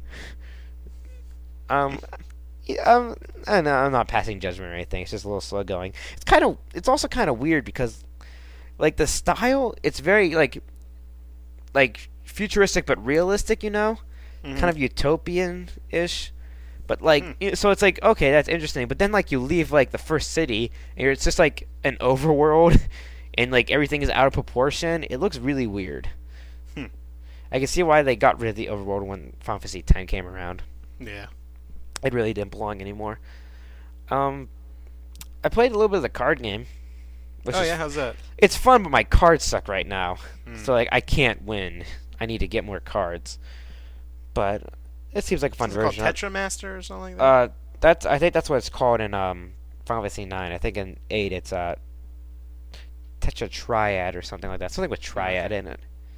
Um, yeah, um, I know I'm not passing judgment or anything. It's just a little slow going. It's kind of, it's also kind of weird because, like the style, it's very like, like futuristic but realistic. You know, mm-hmm. kind of utopian-ish. But like, Hmm. you know, so it's like, okay, that's interesting. But then like you leave like the first city, and it's just like an overworld, and like everything is out of proportion. It looks really weird. Hmm. I can see why they got rid of the overworld when Final Fantasy X came around. Yeah. It really didn't belong anymore. Um, I played a little bit of the card game. Which Oh is, yeah, how's that? It's fun, but my cards suck right now. Hmm. So like I can't win. I need to get more cards. But it seems like a fun Is it called version. Tetramaster or something like that? Uh, that's I think that's what it's called in um Final Fantasy nine. I think in eight it's uh Tetra Triad or something like that. Something with triad in it.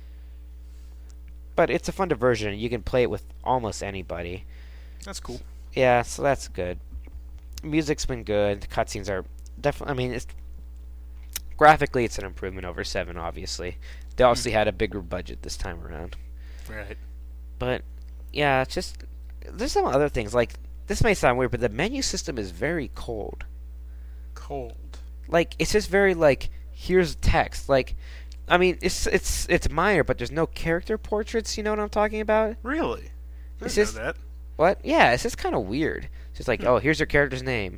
But it's a fun diversion. You can play it with almost anybody. That's cool. Yeah, so that's good. Music's been good. The cutscenes are definitely. I mean, it's graphically it's an improvement over seven. Obviously, they obviously had a bigger budget this time around. Right. But yeah, it's just there's some other things like this may sound weird, but the menu system is very cold. Cold. Like it's just very like here's text. Like I mean it's it's it's minor, but there's no character portraits. You know what I'm talking about? Really? I It's didn't just- know that. What? Yeah, it's just kind of weird. It's just like Hmm. oh here's your character's name.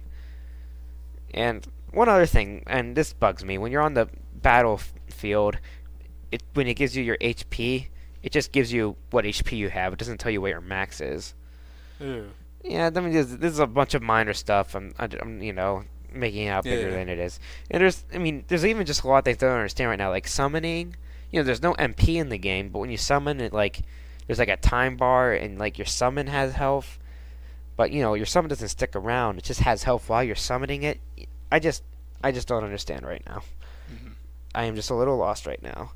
And one other thing, and this bugs me, when you're on the battlefield, it when it gives you your H P, it just gives you what H P you have. It doesn't tell you what your max is. Ew. Yeah, I mean, this, this is a bunch of minor stuff. I'm, I, am you know, making it out bigger Yeah. than it is. And there's, I mean, there's even just a lot of things I don't understand right now, like summoning. You know, there's no M P in the game, but when you summon it, like, there's like a time bar, and like your summon has health, but you know, your summon doesn't stick around. It just has health while you're summoning it. I just, I just don't understand right now. Mhm. I am just a little lost right now.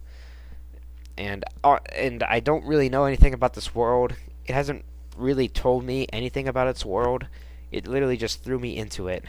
And uh, and I don't really know anything about this world. It hasn't really told me anything about its world. It literally just threw me into it.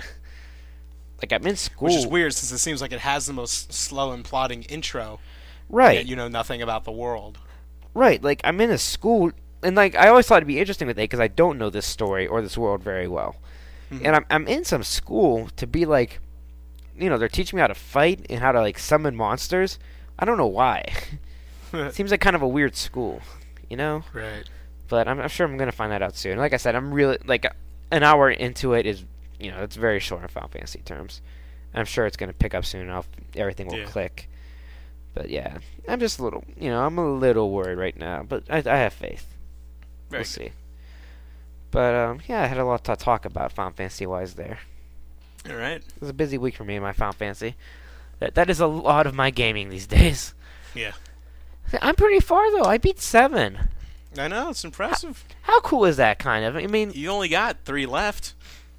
Like I'm in school, Which is weird since it seems like it has the most slow and plodding intro. right? Yet you know nothing about the world. Right. Like I'm in a school, and like I always thought it'd be interesting with it because I don't know this story or this world very well. Mhm. And I'm I'm in some school to be like, you know, they're teaching me how to fight and how to like summon monsters. I don't know why. It seems like kind of a weird school, you know. Right. But I'm, I'm sure I'm gonna find that out soon. Like I said, I'm really like an hour into it is, you know, it's very short in Final Fantasy terms. I'm sure it's gonna pick up soon. And I'll, everything will Yeah. click. But yeah, I'm just a little, you know, I'm a little worried right now. But I, I have faith. Very We'll good. see. But um, yeah, I had a lot to talk about Final Fantasy wise there. All right. It was a busy week for me in my Final Fantasy. That that is a lot of my gaming these days. Yeah. I'm pretty far though. I beat seven. I know, it's impressive. How cool is that? Kind of. I mean, You only got three left.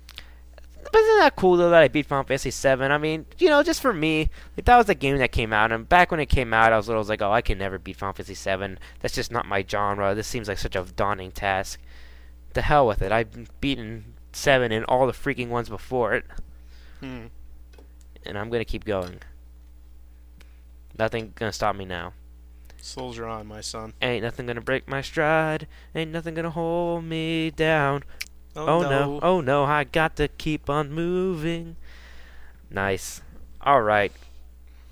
but isn't that cool though that I beat Final Fantasy seven? I mean, you know, just for me, like that was a game that came out, and back when it came out, I was little, I was like, oh, I can never beat Final Fantasy seven. That's just not my genre. This seems like such a daunting task. The hell with it. I've beaten seven and all the freaking ones before it, Hmm. and I'm gonna keep going. Nothing gonna stop me now. Soldier on, my son. Ain't nothing gonna break my stride. Ain't nothing gonna hold me down. Oh, Oh no. no, oh no, I got to keep on moving. Nice. Alright.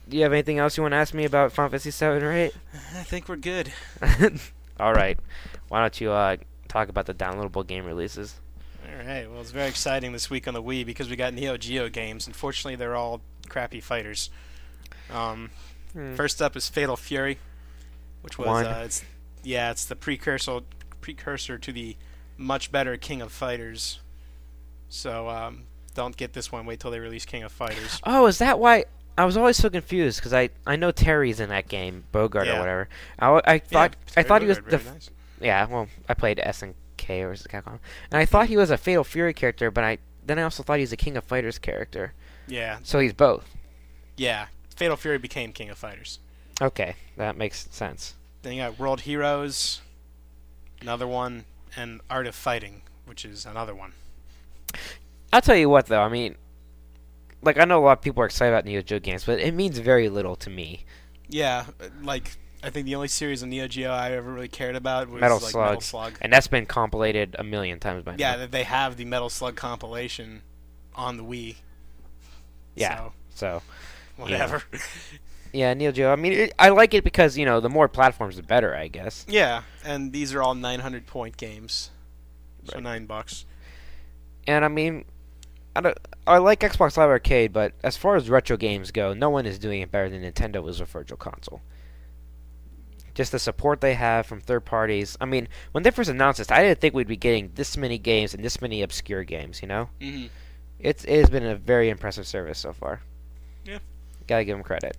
do you have anything else you want to ask me about Final Fantasy seven or eight? I think we're good. All right. Why don't you uh, talk about the downloadable game releases? All right. Well, it's very exciting this week on the Wii because we got Neo Geo games. Unfortunately, they're all crappy fighters. Um, Hmm. First up is Fatal Fury, which was One. uh, it's yeah, it's the precursor precursor to the much better King of Fighters. So um, don't get this one. Wait till they release King of Fighters. Oh, is that why? I was always so confused because I, I know Terry's in that game, Bogart Yeah. or whatever. I, I thought I Terry thought he was Bogard, the very nice. yeah. Well, I played S N K or was it Capcom, and I thought he was a Fatal Fury character, but I then I also thought he was a King of Fighters character. Yeah, So he's both. yeah. Fatal Fury became King of Fighters. Okay, that makes sense. Then you got World Heroes, another one, and Art of Fighting, which is another one. I'll tell you what, though. I mean, like I know a lot of people are excited about Neo Geo games, but it means very little to me. Yeah, like I think the only series of Neo Geo I ever really cared about was Metal like Slug. Metal Slug. And that's been compilated a million times by Yeah, now. they have the Metal Slug compilation on the Wii. Yeah. So, So, whatever. yeah, Neo Geo. I mean, it, I like it because, you know, the more platforms, the better, I guess. Yeah, and these are all nine hundred point games. So Right. nine bucks. And, I mean, I, don't, I like Xbox Live Arcade, but as far as retro games go, no one is doing it better than Nintendo is with Virtual Console. Just the support they have from third parties. I mean, when they first announced this, I didn't think we'd be getting this many games and this many obscure games, you know? Mm-hmm. It's, it has been a very impressive service so far. Yeah. Gotta give them credit.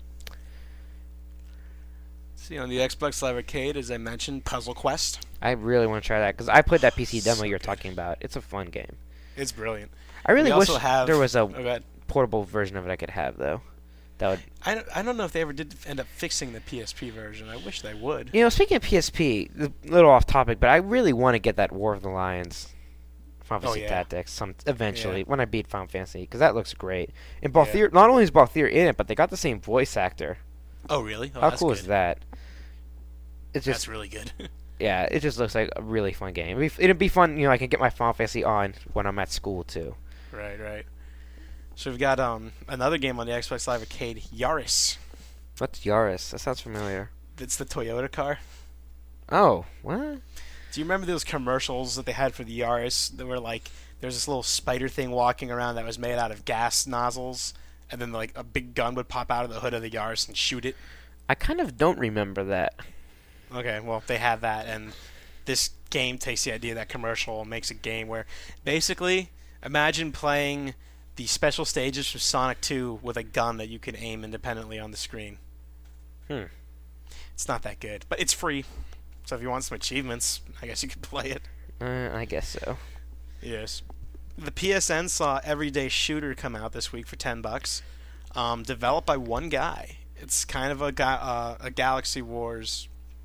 See, on the Xbox Live Arcade, as I mentioned, Puzzle Quest. I really want to try that because I played that P C demo So you're good. talking about. It's a fun game. It's brilliant. I really We wish also have- there was a Oh, go ahead. portable version of it I could have though. That would, I don't, I don't know if they ever did end up fixing the P S P version. I wish they would. you know, speaking of P S P, a little off topic, but I really want to get that War of the Lions, Final Oh, Fantasy yeah. Tactics, some eventually Yeah. when I beat Final Fantasy because that looks great. And Yeah. Balthier, not only is Balthier in it, but they got the same voice actor. Oh, really? Oh, How that's cool good. is that? It's just That's really good. yeah, it just looks like a really fun game. It'd be, it'd be fun, you know. I can get my Final Fantasy on when I'm at school too. Right, right. So we've got um another game on the Xbox Live Arcade, Yaris. What's Yaris? That sounds familiar. It's the Toyota car. Oh, what? Do you remember those commercials that they had for the Yaris that were like there's this little spider thing walking around that was made out of gas nozzles, and then like a big gun would pop out of the hood of the Yaris and shoot it? I kind of don't remember that. Okay, well they have that, and this game takes the idea of that commercial and makes a game where basically imagine playing the special stages for Sonic two with a gun that you can aim independently on the screen. Hmm. It's not that good, but it's free. So if you want some achievements, I guess you could play it. Uh, I guess so. Yes. The P S N saw Everyday Shooter come out this week for ten bucks. Um, developed by one guy. It's kind of a ga- uh, a Galaxy Wars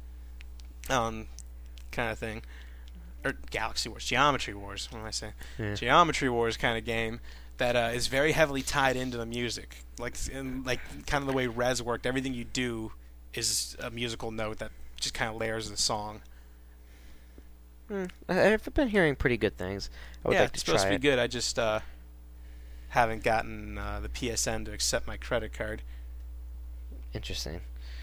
um kind of thing. Or Galaxy Wars, Geometry Wars, what am I saying? Yeah. Geometry Wars kind of game that uh, is very heavily tied into the music. Like in, like kind of the way Rez worked, everything you do is a musical note that just kind of layers the song. Hmm. I- I've been hearing pretty good things. I would yeah, like to it's supposed try to be it. good. I just uh, haven't gotten uh, the P S N to accept my credit card. Interesting.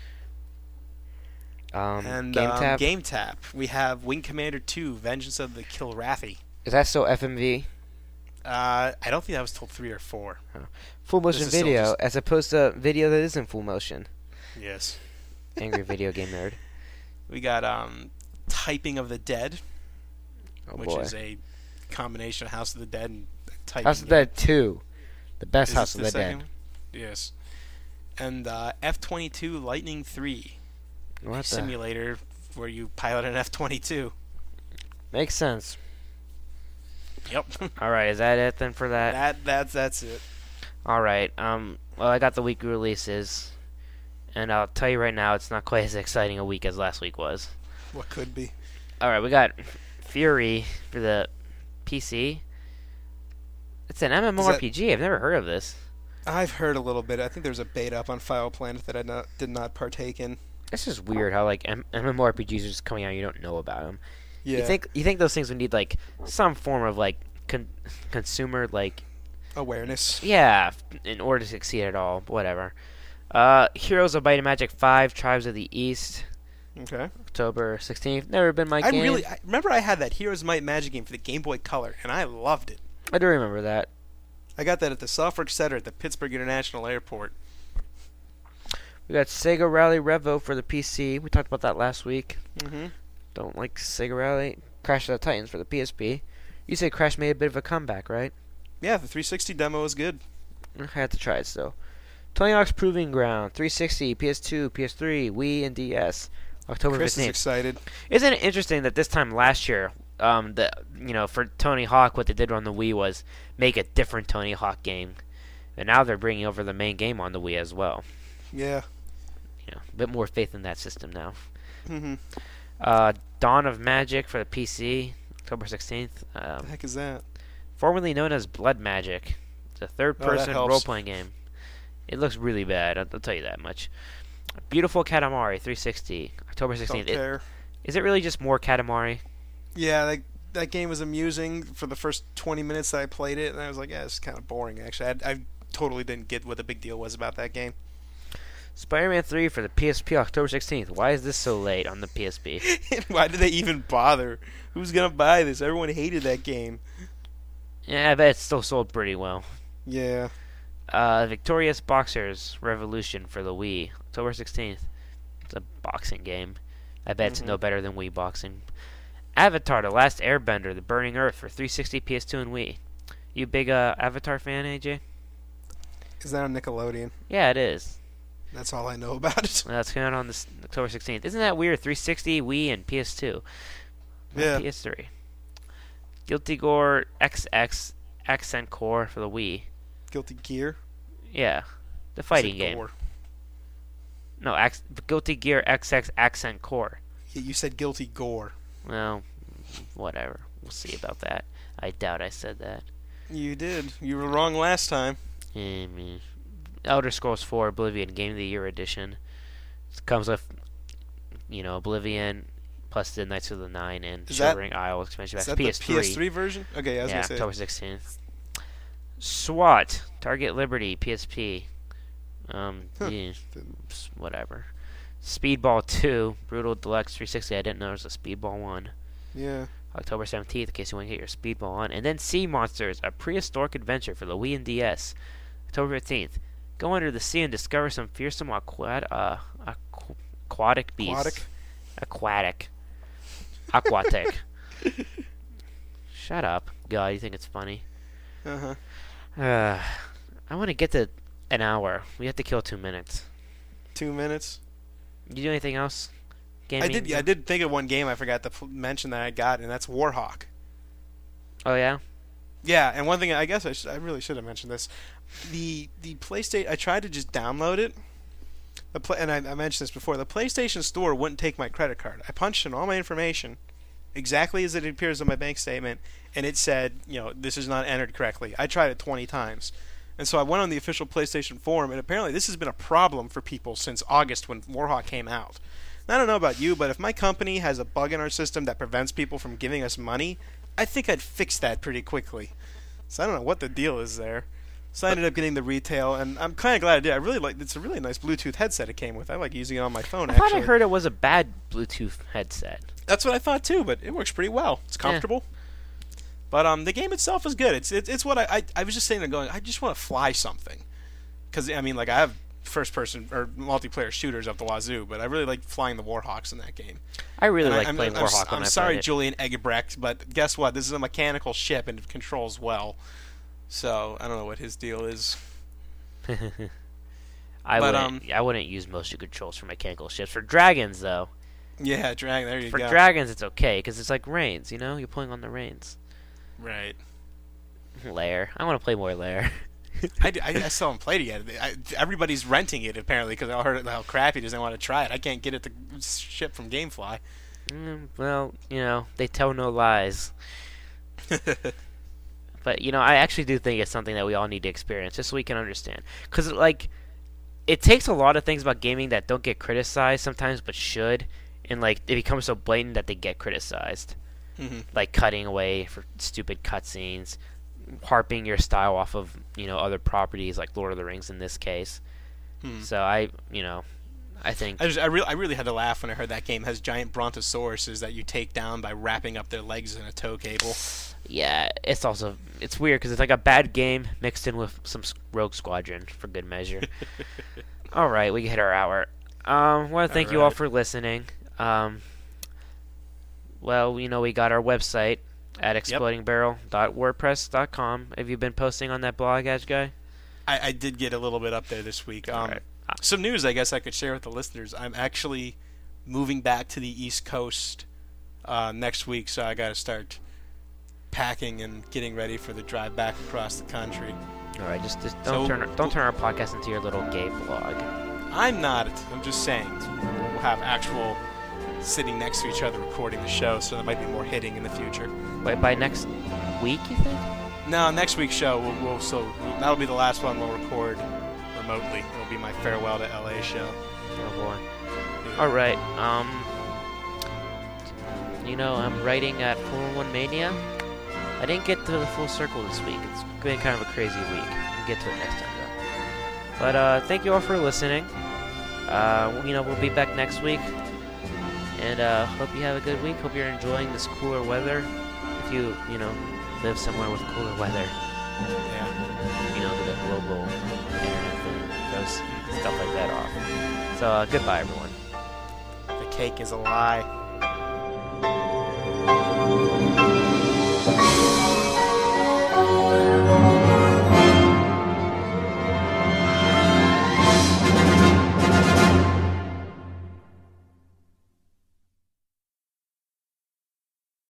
Um, and Game um, Tab. Game Tap. We have Wing Commander two: Vengeance of the Kilrathi. Is that still F M V? Uh, I don't think that was till three or four. Full motion This is still video, just- as opposed to video that isn't full motion. Yes. Angry video game nerd. We got um, Typing of the Dead, Oh which boy. is a combination of House of the Dead and Typing. House of the Dead two, the best Is House this of the, second Dead. one? Yes. And uh, F twenty-two Lightning three, What the? simulator where you pilot an F twenty-two. Makes sense. Yep. All right, is that it then for that? that that's that's it. All right. Um. Well, I got the weekly releases, and I'll tell you right now, it's not quite as exciting a week as last week was. What could be? All right, we got Fury for the P C. It's an MMORPG. I've never heard of this. I've heard a little bit. I think there's a beta up on File Planet that I not, did not partake in. It's just weird how like M- MMORPGs are just coming out and you don't know about them. Yeah. You think you think those things would need like some form of like con- consumer like awareness? yeah in order to succeed at all. Whatever. Uh, Heroes of Might and Magic five, Tribes of the East, Okay. October sixteenth. Never been my I game. really I, remember I had that Heroes Might and Magic game for the Game Boy Color, and I loved it. I do remember that. I got that at the Softworks Center at the Pittsburgh International Airport. We got Sega Rally Revo for the P C. We talked about that last week. Mm-hmm. Don't like Sega Rally. Crash of the Titans for the P S P. You say Crash made a bit of a comeback, right? Yeah, the three sixty demo was good. I had to try it still. Tony Hawk's Proving Ground, three sixty, P S two, P S three, Wii, and D S. October Chris is fifteenth. excited. Isn't it interesting that this time last year, um, the you know for Tony Hawk, what they did on the Wii was make a different Tony Hawk game, and now they're bringing over the main game on the Wii as well. Yeah. You know, a bit more faith in that system now. Mm-hmm. Uh, Dawn of Magic for the P C, October sixteenth. Um, What the heck is that? formerly known as Blood Magic. It's a third-person helps. role-playing game. It looks really bad. I'll, I'll tell you that much. Beautiful Katamari, three sixty, October Don't sixteenth. It, care. is it really just more Katamari? Yeah, that that game was amusing for the first twenty minutes that I played it, and I was like, yeah, it's kind of boring. Actually, I, I totally didn't get what the big deal was about that game. Spider-Man three for the P S P, October sixteenth. Why is this so late on the P S P? Why did they even bother? Who's gonna buy this? Everyone hated that game. Yeah, I bet it's still sold pretty well. Yeah. Uh, Victorious Boxers Revolution for the Wii, October sixteenth. It's a boxing game. I bet Mhm. it's no better than Wii boxing. Avatar: The Last Airbender, The Burning Earth for three sixty, P S two, and Wii. You big uh, Avatar fan, A J? Is that on Nickelodeon? Yeah, it is. That's all I know about it. Well, it's coming out on this October sixteenth. Isn't that weird? three sixty, Wii, and P S two. Not Yeah. P S three. Guilty Gore X X Accent Core for the Wii. Guilty Gear. Yeah, the I fighting said game. Gore. No, Ac- Guilty Gear X X Accent Core. Y- You said Guilty Gore. Well, whatever. We'll see about that. I doubt I said that. You did. You were wrong last time. Eh, meh. Elder Scrolls four Oblivion Game of the Year Edition. It comes with, you know, Oblivion plus the Knights of the Nine and Is that- Shivering Isle expansion Is pack. that P S three. the P S three version? Okay, I was Yeah, gonna say. October sixteenth. SWAT Target Liberty P S P. Um, Huh. yeah, s- whatever. Speedball two Brutal Deluxe three sixty. I didn't know there was a Speedball one. Yeah. October seventeenth, in case you want to get your Speedball on. And then Sea Monsters, a prehistoric adventure for the Wii and D S. October fifteenth. Go under the sea and discover some fearsome aquat- uh, aqu- aquatic beasts. Aquatic? Aquatic. Aquatic. Shut up. God, you think it's funny. Uh huh. Uh, I want to get to an hour. We have to kill two minutes. Two minutes. You do anything else? Gaming? I did. Yeah, I did think of one game I forgot to f- mention that I got, and that's Warhawk. Oh, yeah? Yeah, and one thing I guess I, sh- I really should have mentioned this. The the PlayStation, I tried to just download it. The play, and I, I mentioned this before. The PlayStation Store wouldn't take my credit card. I punched in all my information, exactly as it appears on my bank statement, and it said, you know, this is not entered correctly. I tried it twenty times, and so I went on the official PlayStation forum, and apparently this has been a problem for people since August when Warhawk came out. And I don't know about you, but if my company has a bug in our system that prevents people from giving us money, I think I'd fix that pretty quickly. So I don't know what the deal is there. So I ended up getting the retail, and I'm kind of glad I did. I really like. It's a really nice Bluetooth headset it came with. I like using it on my phone. I actually, thought I heard it was a bad Bluetooth headset. that's what I thought too. But it works pretty well. It's comfortable. But um, the game itself is good. It's it's, it's what I, I I was just saying. Going, I just want to fly something, because I mean, like I have first-person or multiplayer shooters up the wazoo, but I really like flying the Warhawks in that game. I really And I- like I'm, playing I'm, Warhawk I'm, when I'm I sorry, played it. Julian Eggebrecht, but guess what? This is a mechanical ship and it controls well. So I don't know what his deal is. I But, wouldn't. um, I wouldn't use motion controls for mechanical ships. For dragons, though, Yeah, Dragon. There you for go. dragons it's okay because it's like reins. You know, you're pulling on the reins. Right. Lair. I want to play more Lair. I, d- I, I still haven't played it yet. I, everybody's renting it apparently because I heard how crappy it is. They want to try it. I can't get it to ship from GameFly. Mm, well, you know, they tell no lies. But, you know, I actually do think it's something that we all need to experience just so we can understand. Because, like, it takes a lot of things about gaming that don't get criticized sometimes but should. And, like, it becomes so blatant that they get criticized. hmm Like, cutting away for stupid cutscenes, harping your style off of, you know, other properties like Lord of the Rings in this case. Hmm. So I, you know, I think I, just, I, re- I really had to laugh when I heard that game has giant brontosauruses that you take down by wrapping up their legs in a tow cable. yeah, it's also it's weird because it's like a bad game mixed in with some s- Rogue Squadron for good measure. All right, we hit our hour. Um, want to thank All you all right. for listening. Um, well, you know, we got our website at exploding barrel dot wordpress dot com. Have you been posting on that blog, Edge Guy? I, I did get a little bit up there this week. Um, Alright. Some news I guess I could share with the listeners. I'm actually moving back to the East Coast uh, next week, so I got to start packing and getting ready for the drive back across the country. All right, just, just don't So- turn don't turn our podcast into your little gay blog. I'm not. I'm just saying. We'll have actual sitting next to each other recording the show, so there might be more hitting in the future. Wait, by next week, you think? No, next week's show, we'll, we'll so that'll be the last one we'll record remotely. It'll be my farewell to L A show. Oh boy. All right. Um. You know, I'm writing at Formula One Mania. I didn't get to the full circle this week. It's been kind of a crazy week. We'll get to it next time, though. But uh, thank you all for listening. Uh, you know, we'll be back next week. And uh, hope you have a good week. Hope you're enjoying this cooler weather. If you, you know, live somewhere with cooler weather, Yeah. you know, the global internet thing goes stuff like that off. So uh, goodbye, everyone. The cake is a lie.